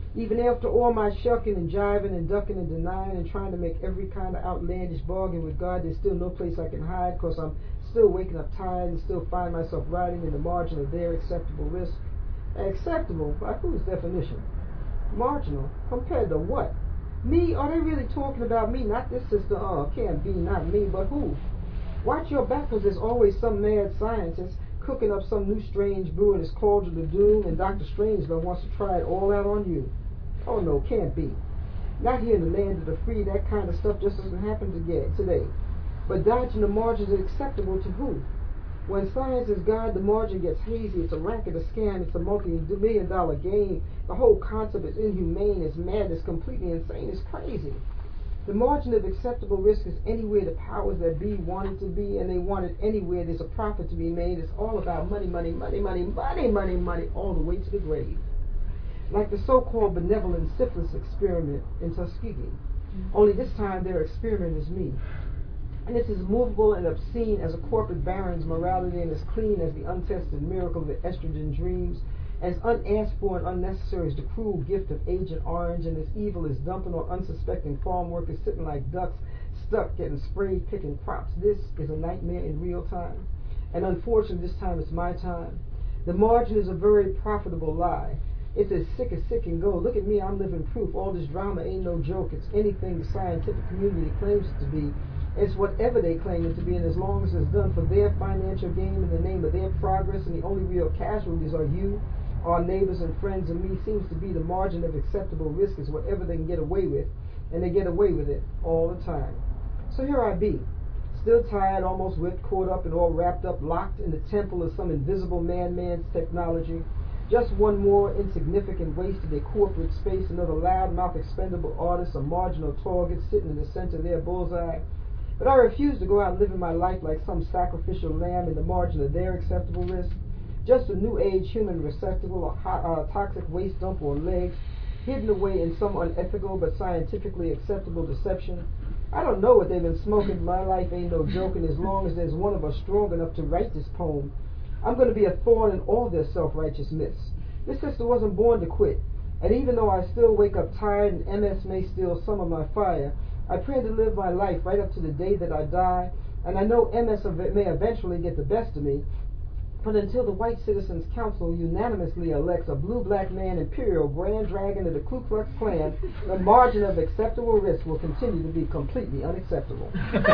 Even after all my shucking and jiving and ducking and denying and trying to make every kind of outlandish bargain with God, there's still no place I can hide, because I'm still waking up tired and still find myself riding in the margin of their acceptable risk. Acceptable? By whose definition? Marginal. Compared to what? Me? Are they really talking about me? Not this sister. Oh, can't be not me, but who? Watch your back, because there's always some mad scientist cooking up some new strange brew in his cauldron of doom, and Doctor Strangelove wants to try it all out on you. Oh no, can't be. Not here in the land of the free. That kind of stuff just doesn't happen to get today. But dodging the margins is acceptable to who? When science is God, the margin gets hazy. It's a racket, a scam. It's a multi-million dollar game. The whole concept is inhumane. It's mad. It's completely insane. It's crazy. The margin of acceptable risk is anywhere the powers that be want it to be, and they want it anywhere there's a profit to be made. It's all about money, money, money, money, money, money, money, all the way to the grave. Like the so-called benevolent syphilis experiment in Tuskegee. Mm-hmm. Only this time their experiment is me. And it's as movable and obscene as a corporate baron's morality, and as clean as the untested miracle of the estrogen dreams, as unasked for and unnecessary as the cruel gift of Agent Orange, and as evil as dumping on unsuspecting farm workers sitting like ducks, stuck getting sprayed picking crops. This is a nightmare in real time. And unfortunately, this time it's my time. The margin is a very profitable lie. It's as sick as sick can go. Look at me, I'm living proof. All this drama ain't no joke. It's anything the scientific community claims it to be. It's whatever they claim it to be, and as long as it's done for their financial gain in the name of their progress, and the only real casualties are you, our neighbors and friends, and me, seems to be the margin of acceptable risk is whatever they can get away with, and they get away with it all the time. So here I be, still tired, almost whipped, caught up and all wrapped up, locked in the temple of some invisible man-man's technology. Just one more insignificant waste of their corporate space, another loud-mouth expendable artist, a marginal target sitting in the center of their bullseye. But I refuse to go out living my life like some sacrificial lamb in the margin of their acceptable risk. Just a new age human receptacle, a hot, uh, toxic waste dump or leg, hidden away in some unethical but scientifically acceptable deception. I don't know what they've been smoking. My life ain't no joke, and as long as there's one of us strong enough to write this poem, I'm going to be a thorn in all their self-righteous myths. This sister wasn't born to quit, and even though I still wake up tired and M S may steal some of my fire, I plan to live my life right up to the day that I die, and I know M S may eventually get the best of me, but until the White Citizens Council unanimously elects a blue-black man imperial grand dragon of the Ku Klux Klan, the margin of acceptable risk will continue to be completely unacceptable.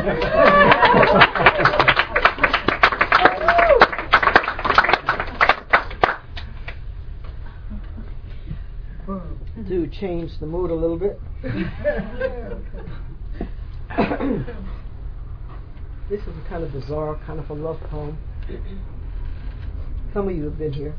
To change the mood a little bit. This is a kind of bizarre, kind of a love poem. Some of you have been here.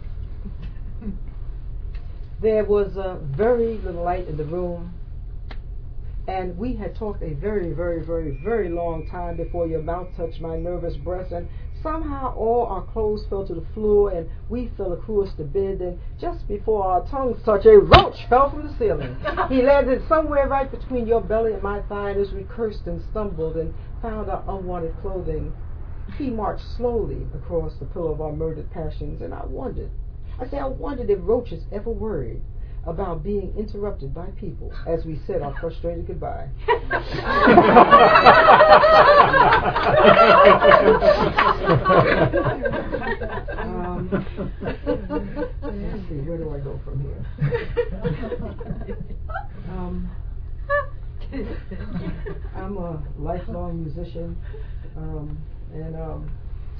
There was a very little light in the room, and we had talked a very, very, very, very long time before your mouth touched my nervous breast, and somehow all our clothes fell to the floor, and we fell across the bed, and just before our tongues touched, a roach fell from the ceiling. He landed somewhere right between your belly and my thigh, and as we cursed and stumbled and found our unwanted clothing, he marched slowly across the pillow of our murdered passions, and I wondered, I say I wondered if roaches ever worried about being interrupted by people as we said our frustrated goodbye. um, let's see, where do I go from here? Um, I'm a lifelong musician, um, and um,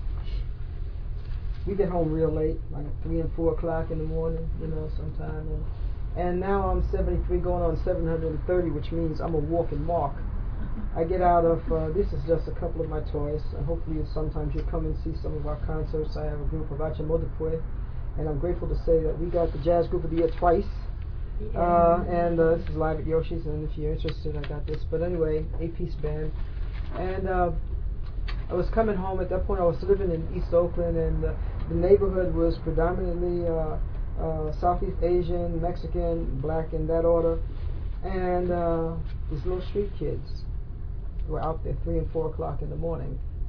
we get home real late, like three and four o'clock in the morning, you know, sometime. And, and now I'm seventy-three, going on seven hundred thirty, which means I'm a walking mark. I get out of, uh, this is just a couple of my toys, and hopefully sometimes you'll come and see some of our concerts. I have a group of Achimodopwe, and I'm grateful to say that we got the Jazz Group of the Year twice. Yeah. Uh, and uh, this is live at Yoshi's, and if you're interested, I got this. But anyway, eight-piece band. And uh, I was coming home at that point. I was living in East Oakland, and uh, the neighborhood was predominantly uh, uh, Southeast Asian, Mexican, black in that order. And uh, these little street kids were out there three and four o'clock in the morning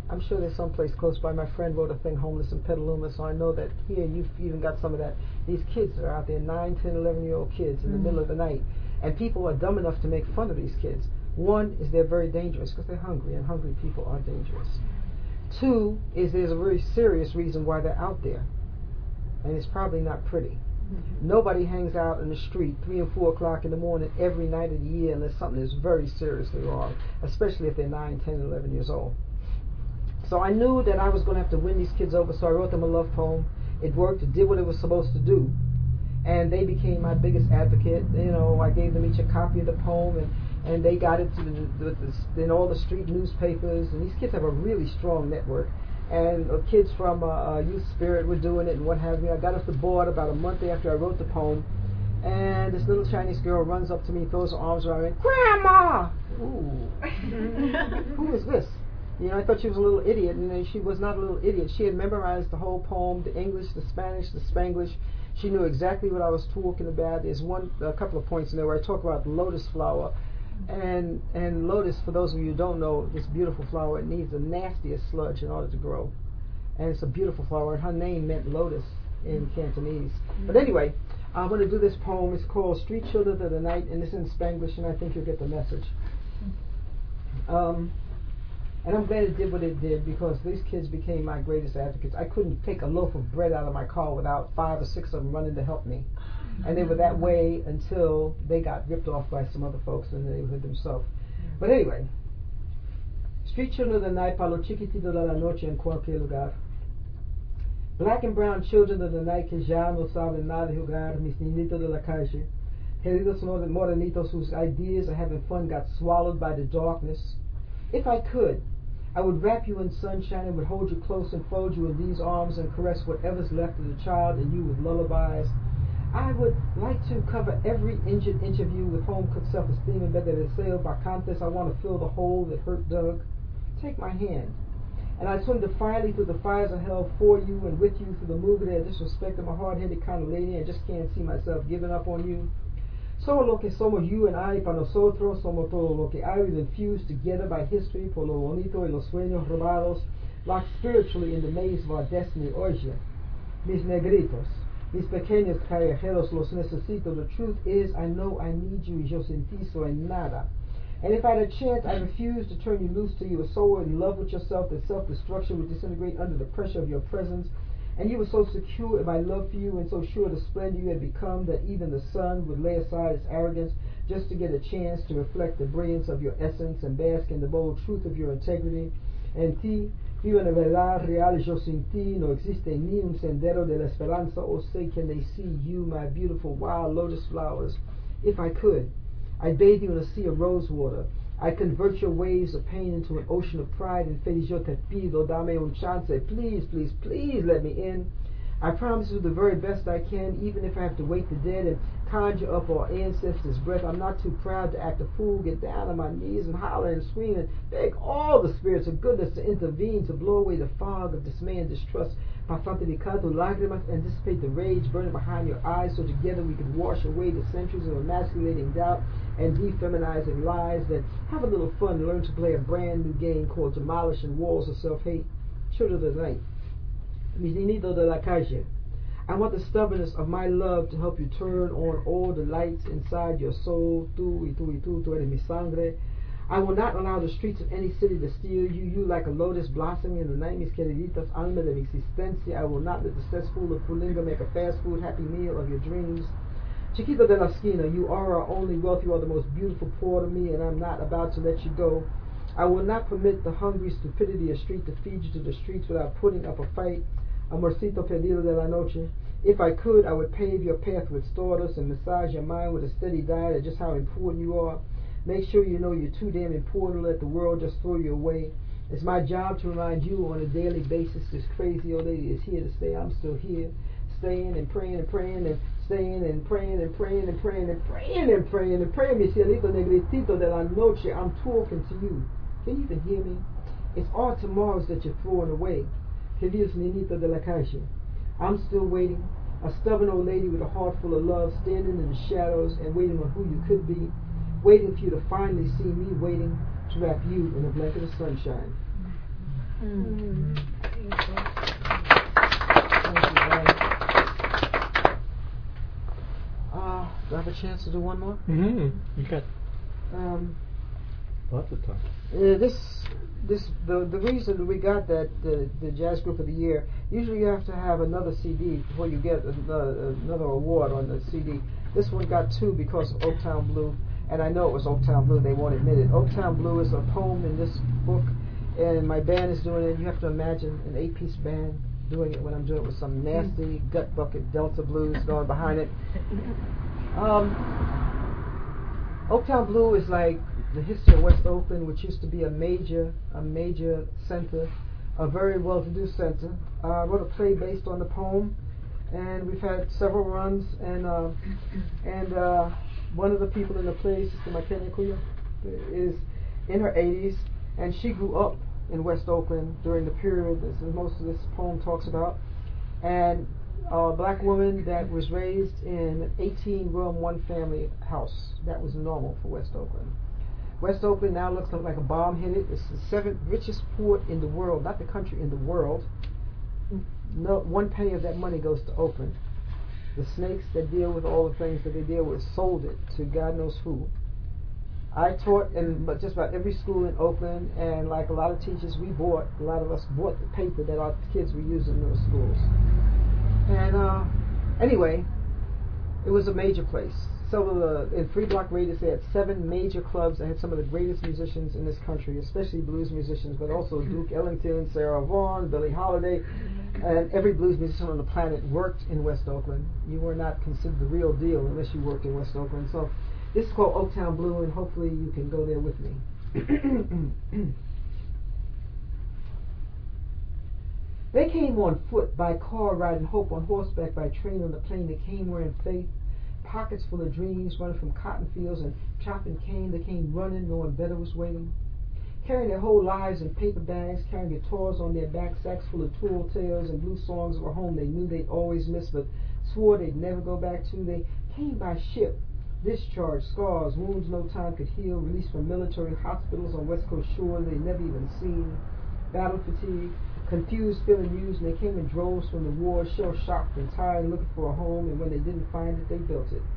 I'm sure there's some place close by. My friend wrote a thing, Homeless in Petaluma, so I know that here you've even got some of that. These kids that are out there, nine, ten, eleven-year-old kids in mm-hmm. the middle of the night, and people are dumb enough to make fun of these kids. One is they're very dangerous because they're hungry, and hungry people are dangerous. Two is there's a very serious reason why they're out there, and it's probably not pretty. Mm-hmm. Nobody hangs out in the street three and four o'clock in the morning every night of the year unless something is very seriously wrong, especially if they're nine, ten, eleven years old. So I knew that I was going to have to win these kids over, so I wrote them a love poem. It worked. It did what it was supposed to do. And they became my biggest advocate. You know, I gave them each a copy of the poem, and, and they got it to the, the, the, in all the street newspapers. And these kids have a really strong network. And uh, kids from uh, uh, Youth Spirit were doing it and what have you. I got off the board about a month after I wrote the poem. And this little Chinese girl runs up to me, throws her arms around me. Grandma! Ooh. Who is this? You know, I thought she was a little idiot, and she was not a little idiot. She had memorized the whole poem, the English, the Spanish, the Spanglish. She knew exactly what I was talking about. There's one, a couple of points in there where I talk about lotus flower. And and lotus, for those of you who don't know, this beautiful flower, it needs the nastiest sludge in order to grow. And it's a beautiful flower, and her name meant lotus in Cantonese. Mm-hmm. But anyway, I'm going to do this poem. It's called Street Children of the Night, and it's in Spanglish, and I think you'll get the message. Um... And I'm glad it did what it did because these kids became my greatest advocates. I couldn't take a loaf of bread out of my car without five or six of them running to help me. And they were that way until they got ripped off by some other folks in the neighborhood themselves. But anyway, Street Children of the Night, para los chiquititos de la noche en cualquier lugar. Black and brown children of the night que ya no saben nada de jugar, mis niñitos de la calle. Queridos morenitos whose ideas of having fun got swallowed by the darkness. If I could, I would wrap you in sunshine and would hold you close and fold you in these arms and caress whatever's left of the child and you with lullabies. I would like to cover every injured inch of you with home-cooked self-esteem and better deseo bacantes. I want to fill the hole that hurt Doug. Take my hand. And I swim defiantly through the fires of hell for you and with you through the mugre and disrespect of a hard-headed kind of lady and just can't see myself giving up on you. Somos lo que somos you and I, para nosotros somos todo lo que hay, infused together by history por lo bonito y los sueños robados, locked spiritually in the maze of our destiny. Oye, mis negritos, mis pequeños callejeros, los necesito. The truth is, I know I need you, y yo sin ti soy nada. And if I had a chance, I refuse to turn you loose till you were so in love with yourself that self-destruction would disintegrate under the pressure of your presence. And you were so secure in my love for you and so sure of the splendor you had become that even the sun would lay aside its arrogance just to get a chance to reflect the brilliance of your essence and bask in the bold truth of your integrity. En ti, vivo en la verdad real, yo sin ti, no existe ni un sendero de la esperanza, o sé can they see you, my beautiful wild lotus flowers. If I could, I'd bathe you in a sea of rose water. I convert your waves of pain into an ocean of pride and feliz yo te pido, dame un chance, please, please, please let me in. I promise you the very best I can, even if I have to wake the dead and conjure up our ancestors' breath. I'm not too proud to act a fool, get down on my knees and holler and scream and beg all the spirits of goodness to intervene, to blow away the fog of dismay and distrust. Pasante de canto lágrimas, and dissipate the rage burning behind your eyes, so together we could wash away the centuries of emasculating doubt and defeminizing lies. Then have a little fun and learn to play a brand new game called Demolishing Walls of Self-Hate. Children of the night. Mis niñitos de la calle. I want the stubbornness of my love to help you turn on all the lights inside your soul. Tú y tú y tú, tú eres mi sangre. I will not allow the streets of any city to steal you. You like a lotus blossoming in the night, mis queriditas, alma de mi existencia. I will not let the cesspool of Fulinga make a fast food happy meal of your dreams. Chiquito de la esquina, you are our only wealth. You are the most beautiful part of me, and I'm not about to let you go. I will not permit the hungry stupidity of street to feed you to the streets without putting up a fight. Amorcito perdido de la noche. If I could, I would pave your path with stardust and massage your mind with a steady diet of just how important you are. Make sure you know you're too damn important to let the world just throw you away. It's my job to remind you on a daily basis this crazy old lady is here to stay. I'm still here, staying and praying and praying and staying and praying and praying and praying and praying and praying and praying. Mi cielito negritito de la noche, I'm talking to you. Can you even hear me? It's all tomorrows that you're throwing away. Queridos niñitos de la calle. I'm still waiting, a stubborn old lady with a heart full of love, standing in the shadows and waiting on who you could be. Waiting for you to finally see me, waiting to wrap you in a blanket of sunshine. Mm. Thank you, Anne. Uh, do I have a chance to do one more? Mm-hmm. You got Um, lots of time. Uh, this, this, the the reason we got that the the jazz group of the year. Usually, you have to have another C D before you get another, another award on the C D. This one got two because of Oaktown Blue, and I know it was Oaktown Blue. They won't admit it. Oaktown Blue is a poem in this book, and my band is doing it. You have to imagine an eight-piece band doing it when I'm doing it with some nasty gut bucket Delta blues going behind it. Um, Oaktown Blue is like the history of West Oakland, which used to be a major, a major center, a very well-to-do center. Uh, I wrote a play based on the poem, and we've had several runs. And uh, and uh, one of the people in the play, Sister Makenya Kuya, is in her eighties, and she grew up in West Oakland during the period that most of this poem talks about. And a black woman that was raised in an eighteen-room, one-family house. That was normal for West Oakland. West Oakland now looks like a bomb hit it. It's the seventh richest port in the world, not the country, in the world. No, one penny of that money goes to Oakland. The snakes that deal with all the things that they deal with sold it to God knows who. I taught in but just about every school in Oakland, and like a lot of teachers, we bought, a lot of us bought the paper that our kids were using in those schools. And uh, anyway, it was a major place. So uh, in three block radius, they had seven major clubs that had some of the greatest musicians in this country, especially blues musicians, but also Duke Ellington, Sarah Vaughan, Billie Holiday, and every blues musician on the planet worked in West Oakland. You were not considered the real deal unless you worked in West Oakland. So this is called Oaktown Blue, and hopefully you can go there with me. They came on foot, by car, riding hope, on horseback, by train, on the plane. They came wearing faith, pockets full of dreams, running from cotton fields and chopping cane. They came running, knowing better was waiting, carrying their whole lives in paper bags, carrying guitars on their back, sacks full of tall tales and blue songs of a home they knew they'd always miss but swore they'd never go back to. They came by ship, discharged, scars, wounds no time could heal, released from military hospitals on West Coast shore they'd never even seen, battle fatigue, confused, feeling used, and they came in droves from the war, shell-shocked and tired, looking for a home, and when they didn't find it, they built it.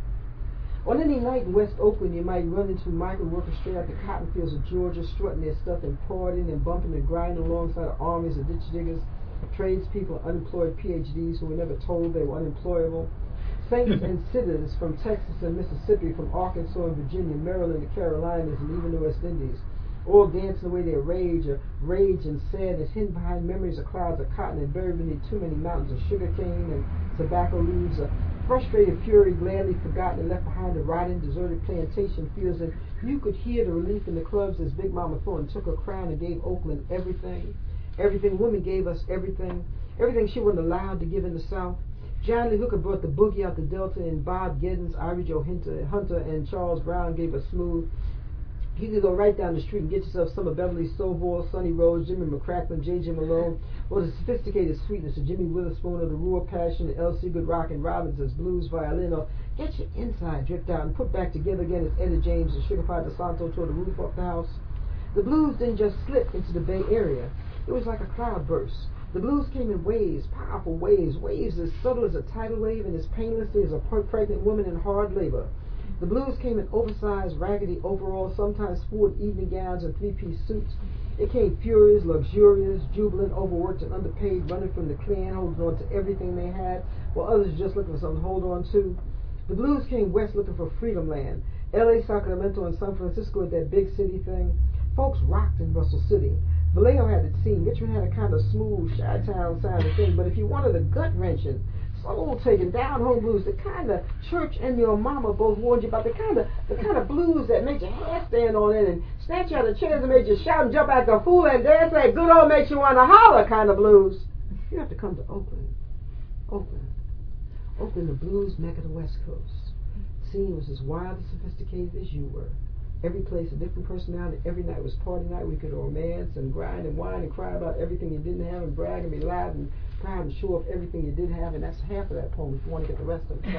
On any night in West Oakland, you might run into migrant workers straight out the cotton fields of Georgia, strutting their stuff and partying and bumping and grinding alongside of armies of ditch diggers, tradespeople, unemployed P H Ds who were never told they were unemployable, saints and sitters from Texas and Mississippi, from Arkansas and Virginia, Maryland, the Carolinas, and even the West Indies, all dancing away their rage, or rage and sadness, hidden behind memories of clouds of cotton and buried beneath too many mountains of sugar cane and tobacco leaves, a frustrated fury gladly forgotten and left behind the rotting, deserted plantation fields. And you could hear the relief in the clubs as Big Mama Thornton took her crown and gave Oakland everything. Everything. Women gave us everything. Everything she wasn't allowed to give in the South. John Lee Hooker brought the boogie out the Delta, and Bob Giddens, Ivy Joe Hunter, Hunter, and Charles Brown gave us smooth. You could go right down the street and get yourself some of Beverly Stovall, Sonny Rhodes, Jimmy McCracken, J J Malone, or the sophisticated sweetness of Jimmy Witherspoon, or the raw passion of L C Good Rock and Robinson's blues violin, or get your inside dripped out and put back together again as Etta James and Sugar Pie DeSanto tore the roof off the house. The blues didn't just slip into the Bay Area. It was like a cloud burst. The blues came in waves, powerful waves, waves as subtle as a tidal wave and as painlessly as a pregnant woman in hard labor. The blues came in oversized, raggedy overalls, sometimes sport evening gowns and three-piece suits. It came furious, luxurious, jubilant, overworked and underpaid, running from the Klan, holding on to everything they had, while others just looking for something to hold on to. The blues came west looking for freedom land. L A, Sacramento, and San Francisco at that big city thing. Folks rocked in Russell City. Vallejo had it seen. Richmond had a kind of smooth, Chi-town sounding thing, but if you wanted a gut-wrenching, soul-taking, down-home blues, the kind of church and your mama both warned you about, the kind of the kind of blues that made your hair stand on end and snatch you out of chairs and made you shout and jump like a fool and dance like good old makes you want to holler kind of blues, you have to come to Oakland. Oakland. Oakland, the blues mecca of the West Coast. The scene was as wild and sophisticated as you were. Every place a different personality. Every night was party night. We could romance and grind and whine and cry about everything you didn't have and brag and be loud and proud and show off everything you did have. And that's half of that poem if you want to get the rest of it.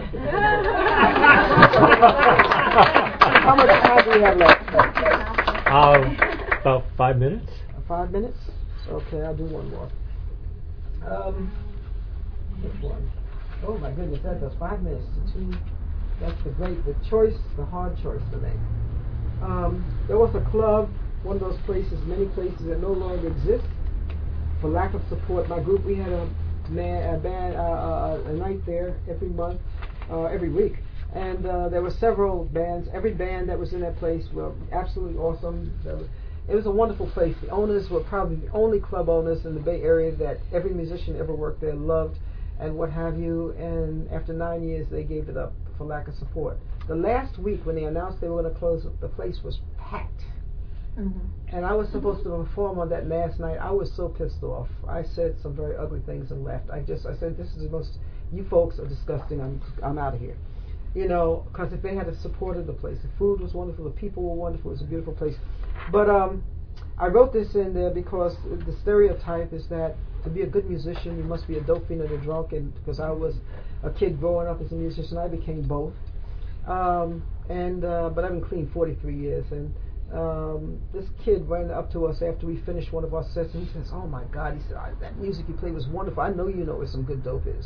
How much time do we have left? Um, about five minutes. Five minutes? Okay, I'll do one more. Um, which one? Oh my goodness, that does five minutes to two. That's the great, the choice, the hard choice to make. Um, there was a club, one of those places, many places that no longer exist for lack of support. My group, we had a man, a band, uh, uh, a night there every month, uh, every week, and uh, there were several bands. Every band that was in that place were absolutely awesome. It was a wonderful place. The owners were probably the only club owners in the Bay Area that every musician ever worked there loved, and what have you. And after nine years, they gave it up for lack of support. The last week when they announced they were going to close, the place was packed. Mm-hmm. And I was supposed mm-hmm. to perform on that last night. I was so pissed off. I said some very ugly things and left. I just, I said, this is the most, you folks are disgusting. I'm, I'm out of here. You know, because if they had supported the place, the food was wonderful, the people were wonderful, it was a beautiful place. But um, I wrote this in there because the stereotype is that to be a good musician, you must be a dope fiend and a drunk. And because I was a kid growing up as a musician, I became both. Um, and uh, but I've been clean forty-three years, and um, this kid ran up to us after we finished one of our sets, and he says, "Oh my God!" He said, "That music you played was wonderful. I know you know where some good dope is."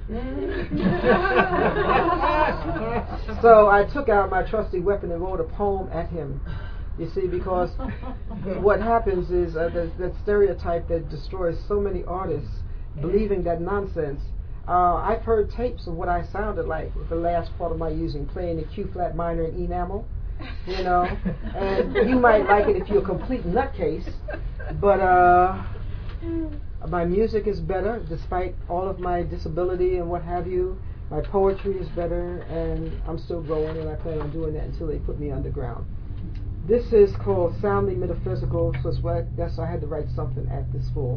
So I took out my trusty weapon and wrote a poem at him. You see, because what happens is uh, that, that stereotype that destroys so many artists believing that nonsense. Uh, I've heard tapes of what I sounded like the last part of my using, playing the Q flat minor and enamel, you know, and you might like it if you're a complete nutcase, but uh, my music is better despite all of my disability and what have you. My poetry is better, and I'm still growing, and I plan on doing that until they put me underground. This is called Soundly Metaphysical, so it's what, yes, I had to write something at this school.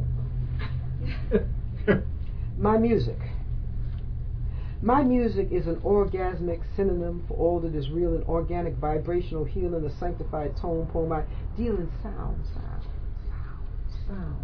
My music. My music is an orgasmic synonym for all that is real and organic, vibrational, healing, a sanctified tone poem. I deal in sound, sound, sound, sound,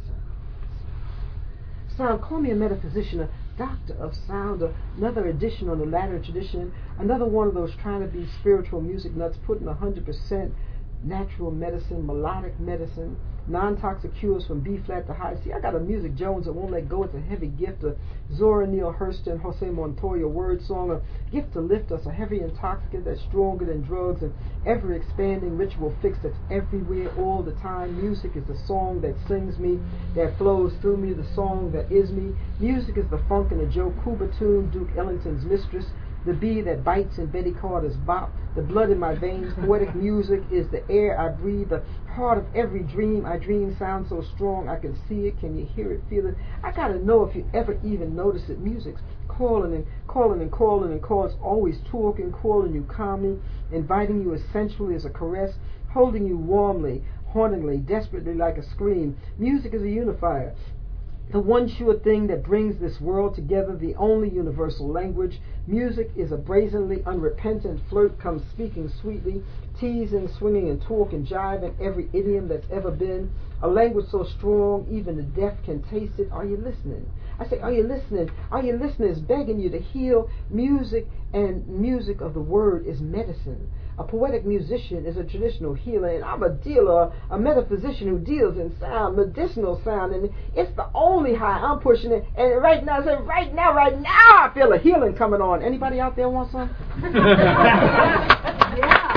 sound. Sound, call me a metaphysician, a doctor of sound, another edition on the latter tradition, another one of those trying to be spiritual music nuts, putting one hundred percent natural medicine, melodic medicine, non-toxic cures from B-flat to high C. I got a Music Jones that won't let go. It's a heavy gift. A Zora Neale Hurston, Jose Montoya word song, a gift to lift us, a heavy intoxicant that's stronger than drugs, and ever-expanding ritual fix that's everywhere all the time. Music is the song that sings me, that flows through me, the song that is me. Music is the funk in a Joe Cuba tune, Duke Ellington's Mistress, the bee that bites in Betty Carter's bop, the blood in my veins. Poetic music is the air I breathe, the heart of every dream I dream sounds so strong I can see it. Can you hear it, feel it? I gotta know if you ever even notice it. Music's calling and calling and calling and calling. It's always talking, calling you calmly, inviting you essentially as a caress, holding you warmly, hauntingly, desperately like a scream. Music is a unifier, the one sure thing that brings this world together, the only universal language. Music is a brazenly unrepentant flirt, comes speaking sweetly, teasing, swinging, and talk and jive in every idiom that's ever been. A language so strong, even the deaf can taste it. Are you listening? I say, are you listening? Are you listening? It's begging you to heal. Music and music of the word is medicine. A poetic musician is a traditional healer, and I'm a dealer, a metaphysician who deals in sound, medicinal sound, and it's the only high I'm pushing it. And right now, I say, right now, right now, I feel a healing coming on. Anybody out there want some? Yeah.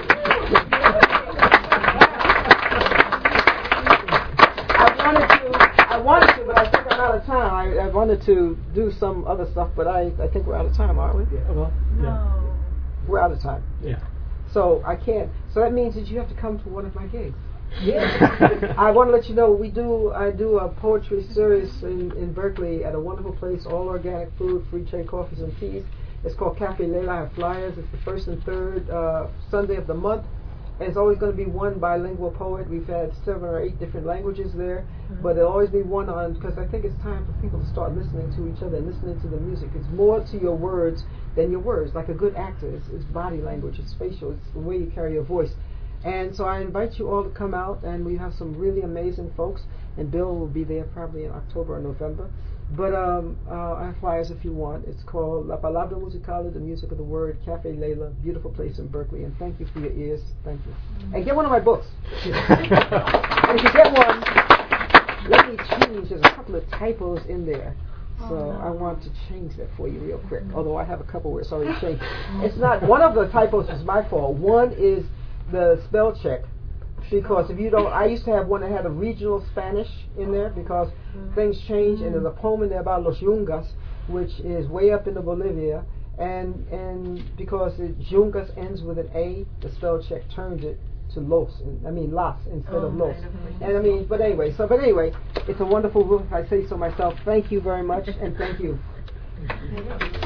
I wanted to, I wanted to, but I think I'm out of time. I, I wanted to do some other stuff, but I, I think we're out of time, aren't we? Yeah, well, yeah. No. We're out of time. Yeah. So I can't. So that means that you have to come to one of my gigs. Yeah. I want to let you know we do. I do a poetry series in, in Berkeley at a wonderful place. All organic food, free trade coffees and teas. It's called Cafe Layla. I have flyers. It's the first and third uh, Sunday of the month. And it's always going to be one bilingual poet. We've had seven or eight different languages there, mm-hmm. but there'll always be one on, because I think it's time for people to start listening to each other and listening to the music. It's more to your words than your words. Like a good actor, it's, it's body language, it's facial, it's the way you carry your voice. And so I invite you all to come out, and we have some really amazing folks, and Bill will be there probably in October or November. But um, uh, I have flyers if you want. It's called La Palabra Musicale, the music of the word, Cafe Layla, beautiful place in Berkeley. And thank you for your ears. Thank you. Mm-hmm. And get one of my books. And if you get one, let me change. There's a couple of typos in there. So I want to change that for you real quick. Although I have a couple where it's already changed. It's not, one of the typos is my fault. One is the spell check. Because if you don't, I used to have one that had a regional Spanish in there because things change, and there's a poem in there about Los Yungas, which is way up into Bolivia, and and because it, Yungas ends with an A, the spell check turns it to Los, I mean Las instead oh, of Los. Right, and I mean, but anyway, so but anyway, it's a wonderful book if I say so myself. Thank you very much, and thank you.